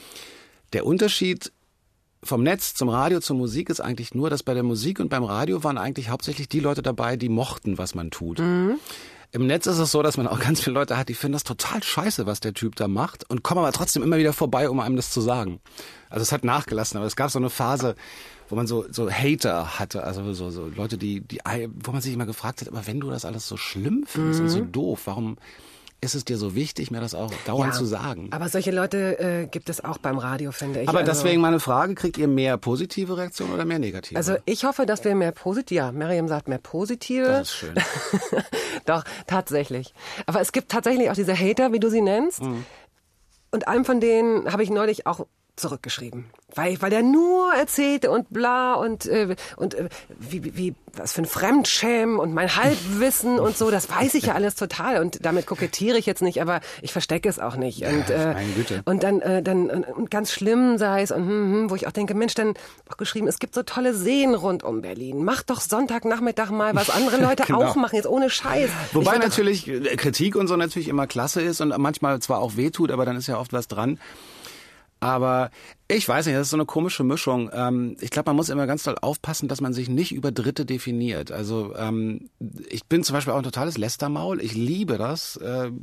Speaker 4: Der Unterschied vom Netz zum Radio zur Musik ist eigentlich nur, dass bei der Musik und beim Radio waren eigentlich hauptsächlich die Leute dabei, die mochten, was man tut. Mhm. Im Netz ist es so, dass man auch ganz viele Leute hat, die finden das total scheiße, was der Typ da macht und kommen aber trotzdem immer wieder vorbei, um einem das zu sagen. Also es hat nachgelassen, aber es gab so eine Phase, wo man so so Hater hatte, also so so Leute, die die wo man sich immer gefragt hat, aber wenn du das alles so schlimm findest mhm. und so doof, warum ist es dir so wichtig, mir das auch dauernd
Speaker 2: ja,
Speaker 4: zu sagen?
Speaker 2: Aber solche Leute äh, gibt es auch beim Radio, finde ich.
Speaker 4: Aber
Speaker 2: also,
Speaker 4: deswegen meine Frage, kriegt ihr mehr positive Reaktionen oder mehr negative?
Speaker 2: Also ich hoffe, dass wir mehr positive, ja, Mariam sagt mehr positive.
Speaker 4: Das ist schön.
Speaker 2: Doch, tatsächlich. Aber es gibt tatsächlich auch diese Hater, wie du sie nennst. Mhm. Und einem von denen habe ich neulich auch zurückgeschrieben, weil weil der nur erzählte und bla und äh, und äh, wie wie was für ein Fremdschämen und mein Halbwissen und so, das weiß ich ja alles total und damit kokettiere ich jetzt nicht, aber ich verstecke es auch nicht und äh,
Speaker 4: meine Güte.
Speaker 2: und dann äh, dann und ganz schlimm sei es und hm, hm, wo ich auch denke, Mensch, dann auch geschrieben, es gibt so tolle Seen rund um Berlin, mach doch Sonntagnachmittag mal, was andere Leute genau. auch machen, jetzt ohne Scheiß.
Speaker 4: Wobei natürlich Kritik und so natürlich immer klasse ist und manchmal zwar auch wehtut, aber dann ist ja oft was dran. Aber ich weiß nicht, das ist so eine komische Mischung. Ich glaube, man muss immer ganz doll aufpassen, dass man sich nicht über Dritte definiert. Also ich bin zum Beispiel auch ein totales Lästermaul. Ich liebe das,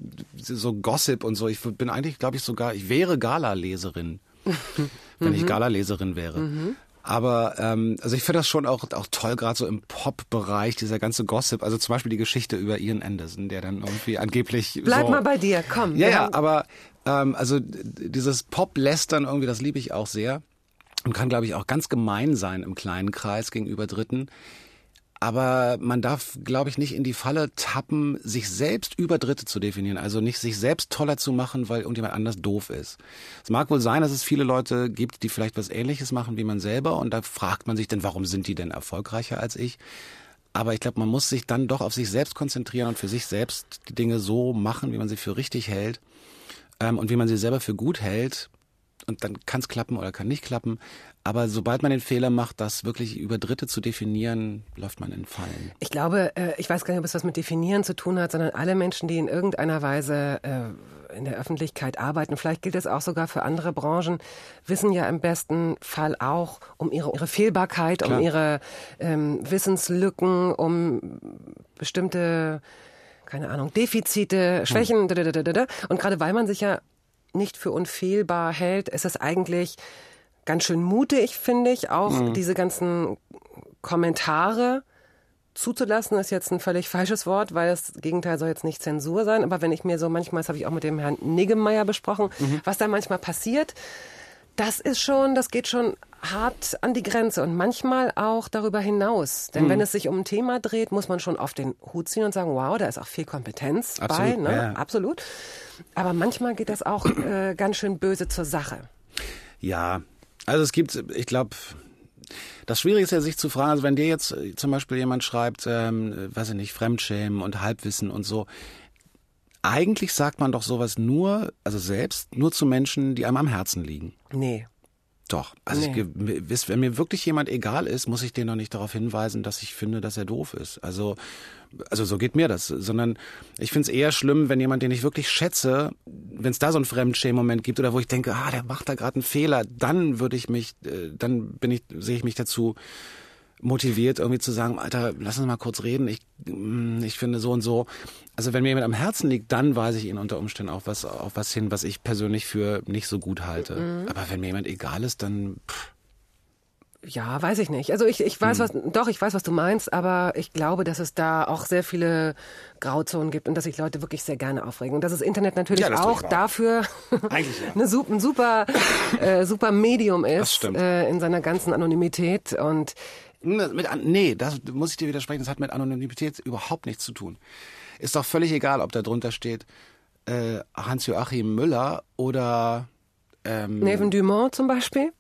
Speaker 4: so Gossip und so. Ich bin eigentlich, glaube ich, sogar, ich wäre Gala-Leserin, wenn ich Gala-Leserin wäre. Mhm. Aber ähm, also ich finde das schon auch auch toll, gerade so im Pop-Bereich, dieser ganze Gossip. Also zum Beispiel die Geschichte über Ian Anderson, der dann irgendwie angeblich
Speaker 2: Bleib
Speaker 4: so,
Speaker 2: mal bei dir, komm.
Speaker 4: Ja, ja, aber ähm, also dieses Pop-Lästern irgendwie, das liebe ich auch sehr. Und kann, glaube ich, auch ganz gemein sein im kleinen Kreis gegenüber Dritten. Aber man darf, glaube ich, nicht in die Falle tappen, sich selbst über Dritte zu definieren. Also nicht sich selbst toller zu machen, weil irgendjemand anders doof ist. Es mag wohl sein, dass es viele Leute gibt, die vielleicht was Ähnliches machen wie man selber. Und da fragt man sich dann, warum sind die denn erfolgreicher als ich? Aber ich glaube, man muss sich dann doch auf sich selbst konzentrieren und für sich selbst die Dinge so machen, wie man sie für richtig hält ähm, und wie man sie selber für gut hält. Und dann kann es klappen oder kann nicht klappen. Aber sobald man den Fehler macht, das wirklich über Dritte zu definieren, läuft man in Fallen.
Speaker 2: Ich glaube, äh, ich weiß gar nicht, ob es was mit Definieren zu tun hat, sondern alle Menschen, die in irgendeiner Weise äh, in der Öffentlichkeit arbeiten, vielleicht gilt es auch sogar für andere Branchen, wissen ja im besten Fall auch um ihre, ihre Fehlbarkeit,
Speaker 4: Klar.
Speaker 2: um ihre ähm, Wissenslücken, um bestimmte, keine Ahnung, Defizite, Schwächen. Hm. Und gerade weil man sich ja nicht für unfehlbar hält, ist es eigentlich ganz schön mutig, finde ich, auch mhm. diese ganzen Kommentare zuzulassen, ist jetzt ein völlig falsches Wort, weil das Gegenteil soll jetzt nicht Zensur sein, aber wenn ich mir so manchmal, das habe ich auch mit dem Herrn Niggemeier besprochen, mhm. was da manchmal passiert, das ist schon, das geht schon hart an die Grenze und manchmal auch darüber hinaus. Denn mhm. wenn es sich um ein Thema dreht, muss man schon auf den Hut ziehen und sagen, wow, da ist auch viel Kompetenz
Speaker 4: Absolut,
Speaker 2: bei, ne?
Speaker 4: Ja.
Speaker 2: Absolut. Aber manchmal geht das auch äh, ganz schön böse zur Sache.
Speaker 4: Ja, also es gibt, ich glaube, das Schwierige ist ja, sich zu fragen, also wenn dir jetzt zum Beispiel jemand schreibt, ähm, weiß ich nicht, Fremdschämen und Halbwissen und so, eigentlich sagt man doch sowas nur, also selbst, nur zu Menschen, die einem am Herzen liegen.
Speaker 2: Nee.
Speaker 4: Doch. Also
Speaker 2: Nee.
Speaker 4: ich, wenn mir wirklich jemand egal ist, muss ich den doch nicht darauf hinweisen, dass ich finde, dass er doof ist. Also, also so geht mir das. Sondern ich finde es eher schlimm, wenn jemand, den ich wirklich schätze, wenn es da so einen Fremdschämen-Moment gibt oder wo ich denke, ah, der macht da gerade einen Fehler, dann würde ich mich, dann bin ich, sehe ich mich dazu motiviert, irgendwie zu sagen, Alter, lass uns mal kurz reden, ich, ich finde so und so. Also wenn mir jemand am Herzen liegt, dann weise ich ihn unter Umständen auch was, auf was hin, was ich persönlich für nicht so gut halte. Mhm. Aber wenn mir jemand egal ist, dann... Pff.
Speaker 2: Ja, weiß ich nicht. Also ich, ich weiß, was, doch, ich weiß, was du meinst, aber ich glaube, dass es da auch sehr viele Grauzonen gibt und dass sich Leute wirklich sehr gerne aufregen. Und dass das Internet natürlich
Speaker 4: ja, das
Speaker 2: auch dafür
Speaker 4: Eigentlich, ja.
Speaker 2: eine, ein super, äh, super Medium ist,
Speaker 4: Das
Speaker 2: äh, in seiner ganzen Anonymität und
Speaker 4: Mit, nee, das muss ich dir widersprechen, das hat mit Anonymität überhaupt nichts zu tun. Ist doch völlig egal, ob da drunter steht äh, Hans-Joachim Müller oder... Ähm,
Speaker 2: Neven Dumont zum Beispiel.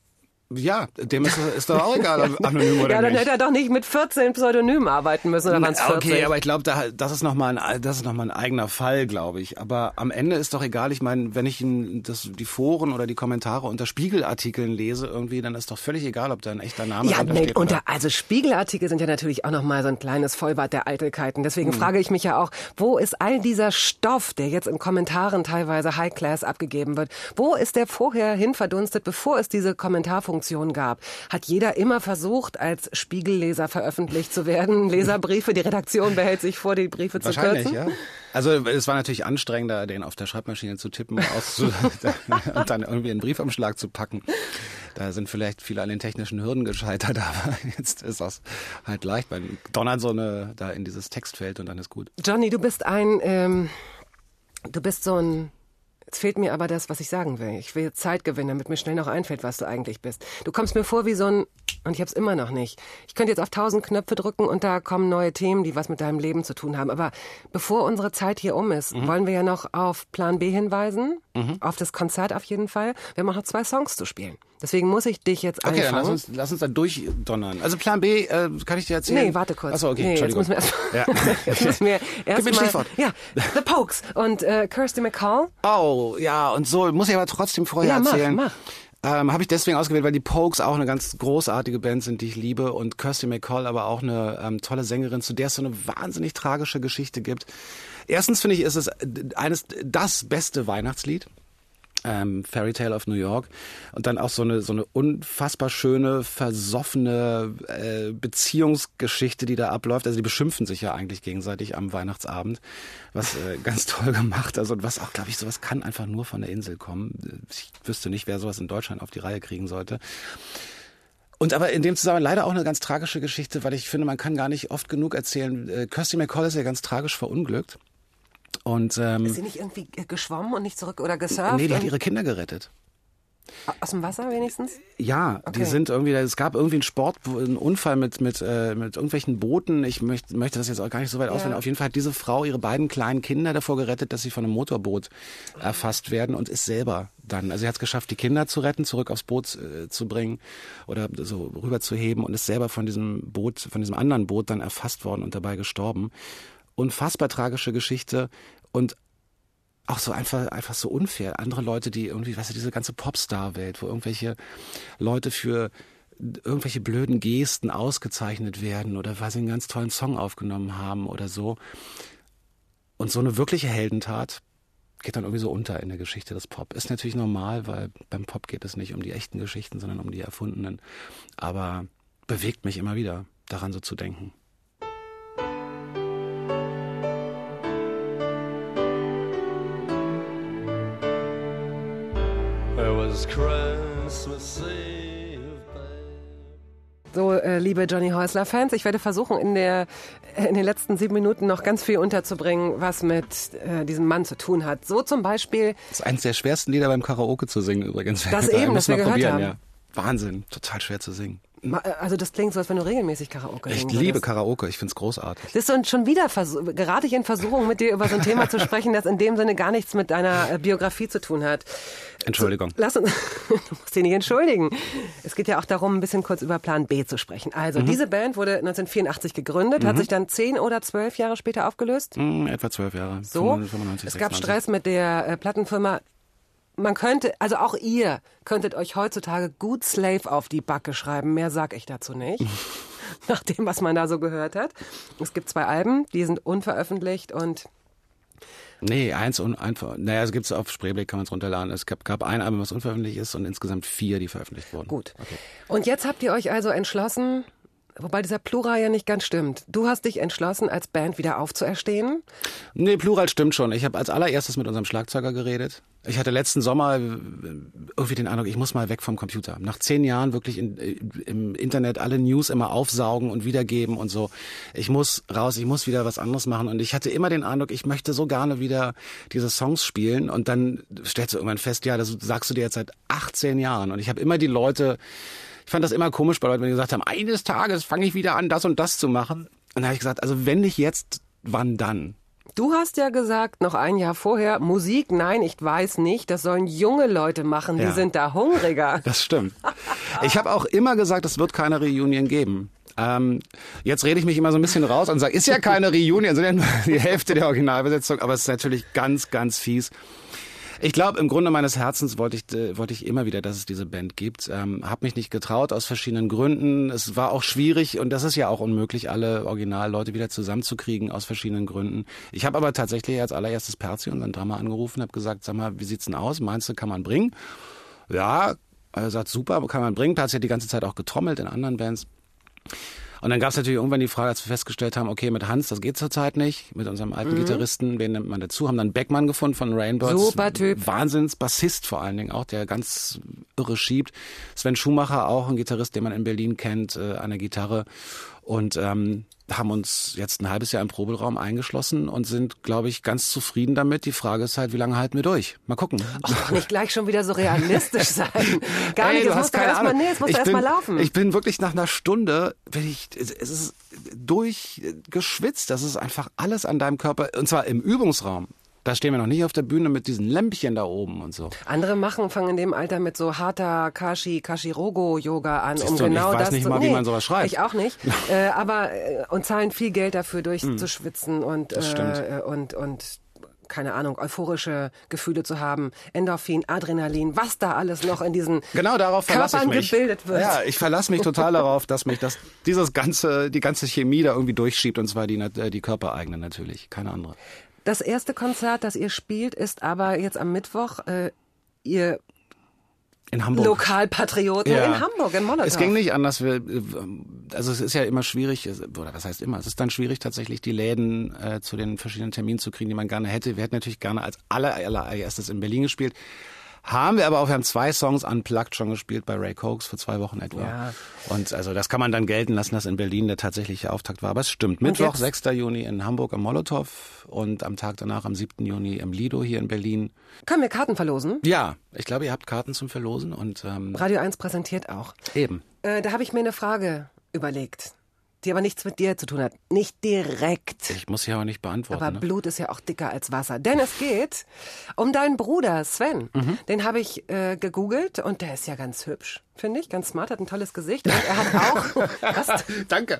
Speaker 4: Ja, dem ist, ist doch auch egal, ob anonym oder
Speaker 2: ja, dann
Speaker 4: nicht.
Speaker 2: hätte er doch nicht mit vierzehn Pseudonymen arbeiten müssen, oder waren es vierzehn?
Speaker 4: Okay, aber ich glaube, da, das ist nochmal ein, das ist noch mal ein eigener Fall, glaube ich. Aber am Ende ist doch egal, ich meine, wenn ich in, das, die Foren oder die Kommentare unter Spiegelartikeln lese irgendwie, dann ist doch völlig egal, ob da ein echter Name
Speaker 2: ja,
Speaker 4: drunter
Speaker 2: nee,
Speaker 4: steht.
Speaker 2: Und da, also Spiegelartikel sind ja natürlich auch nochmal so ein kleines Vollbad der Eitelkeiten. Deswegen hm. frage ich mich ja auch, wo ist all dieser Stoff, der jetzt in Kommentaren teilweise High Class abgegeben wird, wo ist der vorher hin verdunstet, bevor es diese Kommentarfunktion gab? Hat jeder immer versucht, als Spiegelleser veröffentlicht zu werden? Leserbriefe, die Redaktion behält sich vor, die Briefe zu
Speaker 4: Wahrscheinlich,
Speaker 2: kürzen?
Speaker 4: ja. Also es war natürlich anstrengender, den auf der Schreibmaschine zu tippen auszu und dann irgendwie einen Briefumschlag zu packen. Da sind vielleicht viele an den technischen Hürden gescheitert, aber jetzt ist das halt leicht. Man donnert so eine da in dieses Textfeld und dann ist gut.
Speaker 2: Johnny, du bist ein, ähm, du bist so ein... Jetzt fehlt mir aber das, was ich sagen will. Ich will Zeit gewinnen, damit mir schnell noch einfällt, was du eigentlich bist. Du kommst mir vor wie so ein, und ich hab's immer noch nicht. Ich könnte jetzt auf tausend Knöpfe drücken und da kommen neue Themen, die was mit deinem Leben zu tun haben. Aber bevor unsere Zeit hier um ist, mhm. wollen wir ja noch auf Plan B hinweisen, mhm. auf das Konzert auf jeden Fall. Wir haben auch noch zwei Songs zu spielen. Deswegen muss ich dich jetzt
Speaker 4: okay,
Speaker 2: einfangen.
Speaker 4: Okay, lass uns, lass uns da durchdonnern. Also Plan B, äh, kann ich dir erzählen?
Speaker 2: Nee, warte kurz.
Speaker 4: Achso, okay,
Speaker 2: nee,
Speaker 4: Entschuldigung.
Speaker 2: Jetzt müssen wir erst,
Speaker 4: ja.
Speaker 2: jetzt müssen wir erst
Speaker 4: Gib mir ein Stichwort.
Speaker 2: Ja, The Pokes und äh, Kirsty MacColl.
Speaker 4: Oh, ja, und so muss ich aber trotzdem vorher
Speaker 2: ja,
Speaker 4: erzählen.
Speaker 2: Mach, mach.
Speaker 4: Ähm, habe ich deswegen ausgewählt, weil die Pokes auch eine ganz großartige Band sind, die ich liebe, und Kirsty MacColl aber auch eine ähm, tolle Sängerin, zu der es so eine wahnsinnig tragische Geschichte gibt. Erstens finde ich, ist es eines das beste Weihnachtslied. Ähm, Fairy Tale of New York, und dann auch so eine so eine unfassbar schöne, versoffene äh, Beziehungsgeschichte, die da abläuft. Also die beschimpfen sich ja eigentlich gegenseitig am Weihnachtsabend, was äh, ganz toll gemacht. Also und was auch, glaube ich, sowas kann einfach nur von der Insel kommen. Ich wüsste nicht, wer sowas in Deutschland auf die Reihe kriegen sollte. Und aber in dem Zusammenhang leider auch eine ganz tragische Geschichte, weil ich finde, man kann gar nicht oft genug erzählen. Äh, Kirsty MacColl ist ja ganz tragisch verunglückt. Und, ähm,
Speaker 2: ist sie nicht irgendwie geschwommen und nicht zurück oder gesurft?
Speaker 4: Nee, die hat ihre Kinder gerettet.
Speaker 2: Aus dem Wasser wenigstens?
Speaker 4: Ja,
Speaker 2: Okay.
Speaker 4: die sind irgendwie, es gab irgendwie einen Sport, einen Unfall mit mit äh, mit irgendwelchen Booten. Ich möchte möchte das jetzt auch gar nicht so weit auswählen. Auf jeden Fall hat diese Frau ihre beiden kleinen Kinder davor gerettet, dass sie von einem Motorboot erfasst werden und ist selber dann, also sie hat es geschafft, die Kinder zu retten, zurück aufs Boot äh, zu bringen oder so rüber zu heben und ist selber von diesem Boot, von diesem anderen Boot dann erfasst worden und dabei gestorben. Unfassbar tragische Geschichte und auch so einfach, einfach so unfair. Andere Leute, die irgendwie, weißt du, diese ganze Popstar-Welt, wo irgendwelche Leute für irgendwelche blöden Gesten ausgezeichnet werden oder weil sie einen ganz tollen Song aufgenommen haben oder so. Und so eine wirkliche Heldentat geht dann irgendwie so unter in der Geschichte des Pop. Ist natürlich normal, weil beim Pop geht es nicht um die echten Geschichten, sondern um die erfundenen. Aber bewegt mich immer wieder, daran so zu denken.
Speaker 2: So, äh, liebe Johnny Häusler-Fans, ich werde versuchen, in, der, in den letzten sieben Minuten noch ganz viel unterzubringen, was mit äh, diesem Mann zu tun hat. So zum Beispiel...
Speaker 4: Das ist eines der schwersten Lieder beim Karaoke zu singen übrigens.
Speaker 2: Das eben, das wir gehört
Speaker 4: probieren,
Speaker 2: haben.
Speaker 4: Ja. Wahnsinn, total schwer zu singen.
Speaker 2: Also das klingt so, als wenn du regelmäßig Karaoke
Speaker 4: Ich
Speaker 2: singen
Speaker 4: liebe
Speaker 2: würdest.
Speaker 4: Karaoke, ich find's großartig.
Speaker 2: Das ist so schon wieder, versuch, gerate ich in Versuchung, mit dir über so ein Thema zu sprechen, das in dem Sinne gar nichts mit deiner äh, Biografie zu tun hat.
Speaker 4: Entschuldigung.
Speaker 2: So, lass uns, du musst dich nicht entschuldigen. Es geht ja auch darum, ein bisschen kurz über Plan B zu sprechen. Also,
Speaker 4: Mhm.
Speaker 2: diese Band wurde neunzehnhundertvierundachtzig gegründet,
Speaker 4: Mhm.
Speaker 2: hat sich dann zehn oder zwölf Jahre später aufgelöst.
Speaker 4: Mm, etwa zwölf Jahre.
Speaker 2: So,
Speaker 4: fünfundneunzig,
Speaker 2: es gab
Speaker 4: sechsundneunzig.
Speaker 2: Stress mit der äh, Plattenfirma. Man könnte, also auch ihr könntet euch heutzutage gut Slave auf die Backe schreiben. Mehr sag ich dazu nicht. Nach dem, was man da so gehört hat. Es gibt zwei Alben, die sind unveröffentlicht und
Speaker 4: Nee, eins und einfach. Naja, es gibt's auf Spreeblick, kann man es runterladen. Es gab, gab ein Album, was unveröffentlicht ist und insgesamt vier, die veröffentlicht wurden.
Speaker 2: gut.
Speaker 4: Okay.
Speaker 2: Und jetzt habt ihr euch also entschlossen, wobei dieser Plural ja nicht ganz stimmt. Du hast dich entschlossen, als Band wieder aufzuerstehen.
Speaker 4: Nee, Plural stimmt schon. Ich habe als allererstes mit unserem Schlagzeuger geredet. Ich hatte letzten Sommer irgendwie den Eindruck, ich muss mal weg vom Computer. Nach zehn Jahren wirklich in, im Internet alle News immer aufsaugen und wiedergeben und so. Ich muss raus, ich muss wieder was anderes machen. Und ich hatte immer den Eindruck, ich möchte so gerne wieder diese Songs spielen. Und dann stellst du irgendwann fest, ja, das sagst du dir jetzt seit achtzehn Jahren. Und ich habe immer die Leute... Ich fand das immer komisch bei Leuten, wenn die gesagt haben, eines Tages fange ich wieder an, das und das zu machen. Und dann habe ich gesagt, also wenn nicht jetzt, wann dann?
Speaker 2: Du hast ja gesagt, noch ein Jahr vorher, Musik, nein, ich weiß nicht, das sollen junge Leute machen, die
Speaker 4: Ja.
Speaker 2: sind da hungriger.
Speaker 4: Das stimmt. Ich habe auch immer gesagt, es wird keine Reunion geben. Ähm, jetzt rede ich mich immer so ein bisschen raus und sage, ist ja keine Reunion, sind ja nur die Hälfte der Originalbesetzung, aber es ist natürlich ganz, ganz fies. Ich glaube, im Grunde meines Herzens wollte ich, äh, wollte ich immer wieder, dass es diese Band gibt. Ähm, habe mich nicht getraut aus verschiedenen Gründen. Es war auch schwierig und das ist ja auch unmöglich, alle Originalleute wieder zusammenzukriegen aus verschiedenen Gründen. Ich habe aber tatsächlich als allererstes Perzi, unseren Drummer, angerufen, habe gesagt, sag mal, wie sieht's denn aus? Meinst du, kann man bringen? Ja, er sagt, super, kann man bringen. Perzi hat die ganze Zeit auch getrommelt in anderen Bands. Und dann gab es natürlich irgendwann die Frage, als wir festgestellt haben, okay, mit Hans, das geht zurzeit nicht, mit unserem alten mhm. Gitarristen, wen nimmt man dazu, haben dann Beckmann gefunden von Rainbirds.
Speaker 2: Super Typ.
Speaker 4: Wahnsinns-Bassist vor allen Dingen auch, der ganz irre schiebt. Sven Schumacher auch, ein Gitarrist, den man in Berlin kennt, äh, an der Gitarre. Und ähm, haben uns jetzt ein halbes Jahr im Proberaum eingeschlossen und sind, glaube ich, ganz zufrieden damit. Die Frage ist halt, wie lange halten wir durch? Mal gucken.
Speaker 2: Ach, nicht gleich schon wieder so realistisch sein. Gar
Speaker 4: Ey,
Speaker 2: nicht,
Speaker 4: du
Speaker 2: es
Speaker 4: hast
Speaker 2: muss doch
Speaker 4: keine
Speaker 2: erstmal,
Speaker 4: Ahnung.
Speaker 2: nee, es muss
Speaker 4: Ich
Speaker 2: doch erstmal
Speaker 4: bin-
Speaker 2: laufen.
Speaker 4: Ich bin wirklich nach einer Stunde, bin ich, es ist durchgeschwitzt. Das ist einfach alles an deinem Körper, und zwar im Übungsraum. Da stehen wir noch nicht auf der Bühne mit diesen Lämpchen da oben und so.
Speaker 2: Andere machen, fangen in dem Alter mit so harter Kashi, Kashirogo-Yoga an,
Speaker 4: Siehst
Speaker 2: um
Speaker 4: du, und ich
Speaker 2: genau
Speaker 4: weiß
Speaker 2: das
Speaker 4: nicht
Speaker 2: zu...
Speaker 4: mal, wie man sowas schreibt.
Speaker 2: Ich auch nicht. äh, aber, äh, und zahlen viel Geld dafür, durchzuschwitzen und,
Speaker 4: Das stimmt.
Speaker 2: äh, und, und, keine Ahnung, euphorische Gefühle zu haben. Endorphin, Adrenalin, was da alles noch in diesen
Speaker 4: Genau darauf verlasse ich
Speaker 2: Körpern
Speaker 4: mich.
Speaker 2: gebildet wird.
Speaker 4: Ja, ich verlasse mich total darauf, dass mich das, dieses ganze, die ganze Chemie da irgendwie durchschiebt, und zwar die, äh, die körpereigene natürlich, keine andere.
Speaker 2: Das erste Konzert, das ihr spielt, ist aber jetzt am Mittwoch, äh, ihr
Speaker 4: In Hamburg.
Speaker 2: Lokalpatrioten
Speaker 4: Ja.
Speaker 2: in Hamburg, in Molotow.
Speaker 4: Es ging nicht anders. Wir, also es ist ja immer schwierig, oder was heißt immer, es ist dann schwierig tatsächlich die Läden äh, zu den verschiedenen Terminen zu kriegen, die man gerne hätte. Wir hätten natürlich gerne als aller, allererstes in Berlin gespielt, Haben wir aber auch, wir haben zwei Songs unplugged schon gespielt bei Ray Cokes vor zwei Wochen etwa.
Speaker 2: Ja.
Speaker 4: Und also das kann man dann gelten lassen, dass in Berlin der tatsächliche Auftakt war. Aber es stimmt. Mittwoch,
Speaker 2: jetzt?
Speaker 4: sechster Juni in Hamburg am Molotow und am Tag danach, am siebten Juni im Lido hier in Berlin.
Speaker 2: Können wir Karten verlosen?
Speaker 4: Ja, ich glaube, ihr habt Karten zum Verlosen und ähm,
Speaker 2: Radio eins präsentiert auch.
Speaker 4: eben.
Speaker 2: Äh, da habe ich mir eine Frage überlegt, die aber nichts mit dir zu tun hat. Nicht direkt.
Speaker 4: Ich muss ja auch nicht beantworten.
Speaker 2: Aber
Speaker 4: ne?
Speaker 2: Blut ist ja auch dicker als Wasser. Denn es geht um deinen Bruder Sven.
Speaker 4: Mhm.
Speaker 2: Den habe ich äh, gegoogelt und der ist ja ganz hübsch, finde ich. Ganz smart, hat ein tolles Gesicht. Und er hat auch... Was?
Speaker 4: Danke.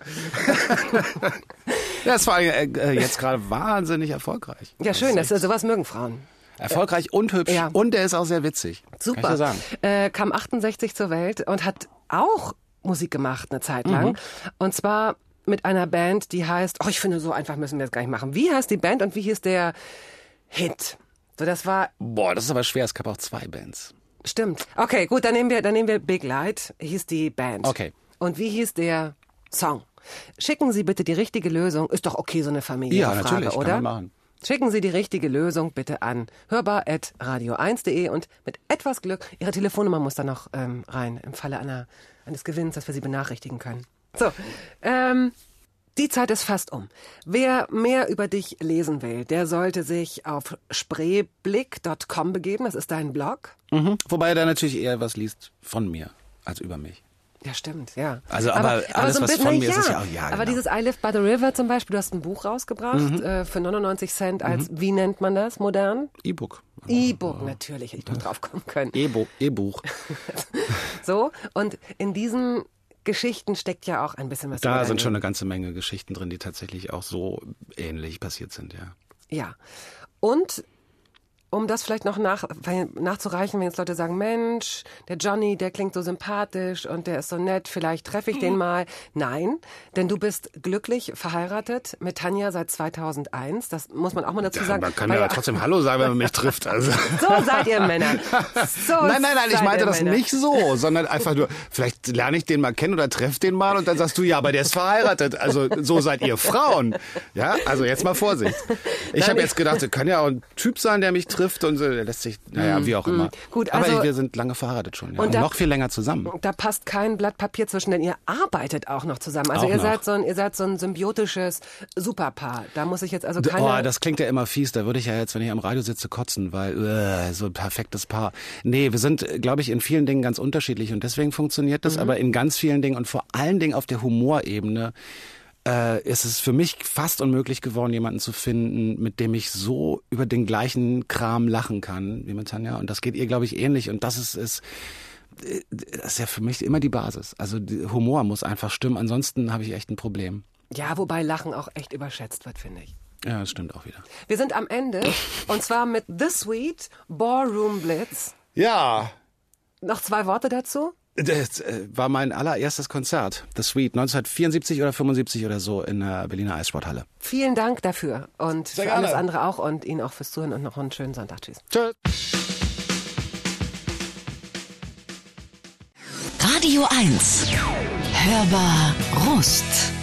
Speaker 4: Ja, es war äh, äh, jetzt gerade wahnsinnig erfolgreich.
Speaker 2: Ja, schön. Das, sowas mögen Frauen.
Speaker 4: Erfolgreich und hübsch.
Speaker 2: Ja.
Speaker 4: Und er ist auch sehr witzig.
Speaker 2: Super.
Speaker 4: Kann ich dir sagen.
Speaker 2: Äh, kam achtundsechzig zur Welt und hat auch Musik gemacht eine Zeit lang.
Speaker 4: Mhm.
Speaker 2: Und zwar mit einer Band, die heißt, oh, ich finde, so einfach müssen wir es gar nicht machen. Wie heißt die Band und wie hieß der Hit? So, das war,
Speaker 4: Boah, das ist aber schwer. Es gab auch zwei Bands.
Speaker 2: stimmt. Okay, gut, dann nehmen wir, dann nehmen wir Big Light, hieß die Band.
Speaker 4: Okay.
Speaker 2: Und wie hieß der Song? Schicken Sie bitte die richtige Lösung. Ist doch okay, so eine
Speaker 4: Ja,
Speaker 2: Familienfrage,
Speaker 4: natürlich. Kann
Speaker 2: oder?
Speaker 4: man machen.
Speaker 2: Schicken Sie die richtige Lösung bitte an hörbar at radio eins punkt de und mit etwas Glück, Ihre Telefonnummer muss da noch ähm, rein, im Falle einer, eines Gewinns, dass wir Sie benachrichtigen können. So, ähm, die Zeit ist fast um. Wer mehr über dich lesen will, der sollte sich auf spreeblick punkt com begeben, das ist dein Blog.
Speaker 4: Mhm. Wobei er da natürlich eher was liest von mir als über mich.
Speaker 2: Ja, stimmt, ja.
Speaker 4: Also, aber alles, was
Speaker 2: bisschen-
Speaker 4: von mir
Speaker 2: na
Speaker 4: ist, ist ja auch- ja,
Speaker 2: Aber
Speaker 4: genau.
Speaker 2: dieses I Live by the River zum Beispiel, du hast ein Buch rausgebracht äh, für neunundneunzig Cent als, wie nennt man das, modern?
Speaker 4: E-Book.
Speaker 2: E-Book, natürlich, hätte ich doch drauf kommen können.
Speaker 4: E-Book. E-Buch.
Speaker 2: So, und in diesen Geschichten steckt ja auch ein bisschen was
Speaker 4: Da
Speaker 2: über
Speaker 4: sind
Speaker 2: dein
Speaker 4: schon eine ganze Menge Geschichten drin, die tatsächlich auch so ähnlich passiert sind, ja.
Speaker 2: Ja. Und um das vielleicht noch nach, nachzureichen, wenn jetzt Leute sagen, Mensch, der Johnny, der klingt so sympathisch und der ist so nett, vielleicht treffe ich den mal. Nein, denn du bist glücklich verheiratet mit Tanja seit zweitausendeins. Das muss man auch mal dazu sagen.
Speaker 4: Man kann
Speaker 2: Weil
Speaker 4: ja trotzdem Hallo sagen, wenn man mich trifft. Also.
Speaker 2: So seid ihr Männer. So
Speaker 4: Nein, nein, nein, ich
Speaker 2: seid
Speaker 4: meinte
Speaker 2: ihr
Speaker 4: das
Speaker 2: Männer.
Speaker 4: nicht so, sondern einfach nur, vielleicht lerne ich den mal kennen oder treffe den mal und dann sagst du, ja, aber der ist verheiratet. Also so seid ihr Frauen. Ja, also jetzt mal Vorsicht. Ich habe jetzt gedacht, es kann ja auch ein Typ sein, der mich trifft und so, der lässt sich, naja, wie auch immer.
Speaker 2: Gut,
Speaker 4: aber
Speaker 2: also-
Speaker 4: wir sind lange verheiratet schon, ja.
Speaker 2: Und
Speaker 4: Und,
Speaker 2: da-
Speaker 4: noch viel länger zusammen.
Speaker 2: Da passt kein Blatt Papier zwischen, denn ihr arbeitet auch noch zusammen. Also
Speaker 4: Auch
Speaker 2: ihr
Speaker 4: noch.
Speaker 2: seid so ein, ihr seid so ein symbiotisches Superpaar. Da muss ich jetzt also keine...
Speaker 4: Oh, das klingt ja immer fies. Da würde ich ja jetzt, wenn ich am Radio sitze, kotzen, weil uh, so ein perfektes Paar. Nee, wir sind, glaube ich, in vielen Dingen ganz unterschiedlich und deswegen funktioniert das. Mhm. Aber in ganz vielen Dingen und vor allen Dingen auf der Humorebene äh, ist es für mich fast unmöglich geworden, jemanden zu finden, mit dem ich so über den gleichen Kram lachen kann wie mit Tanja. Und das geht ihr, glaube ich, ähnlich. Und das ist, ist das ist ja für mich immer die Basis. Also die Humor muss einfach stimmen. Ansonsten habe ich echt ein Problem.
Speaker 2: Ja, wobei Lachen auch echt überschätzt wird, finde ich.
Speaker 4: Ja, das stimmt auch wieder.
Speaker 2: Wir sind am Ende und zwar mit The Sweet Ballroom Blitz.
Speaker 4: Ja.
Speaker 2: Noch zwei Worte dazu?
Speaker 4: Das äh, war mein allererstes Konzert, The Sweet, neunzehnhundertvierundsiebzig oder fünfundsiebzig oder so in der Berliner Eissporthalle.
Speaker 2: Vielen Dank dafür und
Speaker 4: Sehr
Speaker 2: für
Speaker 4: gerne.
Speaker 2: alles andere auch und Ihnen auch fürs Zuhören und noch einen schönen Sonntag. Tschüss.
Speaker 4: Tschüss.
Speaker 1: Radio eins. Hörbar Rust.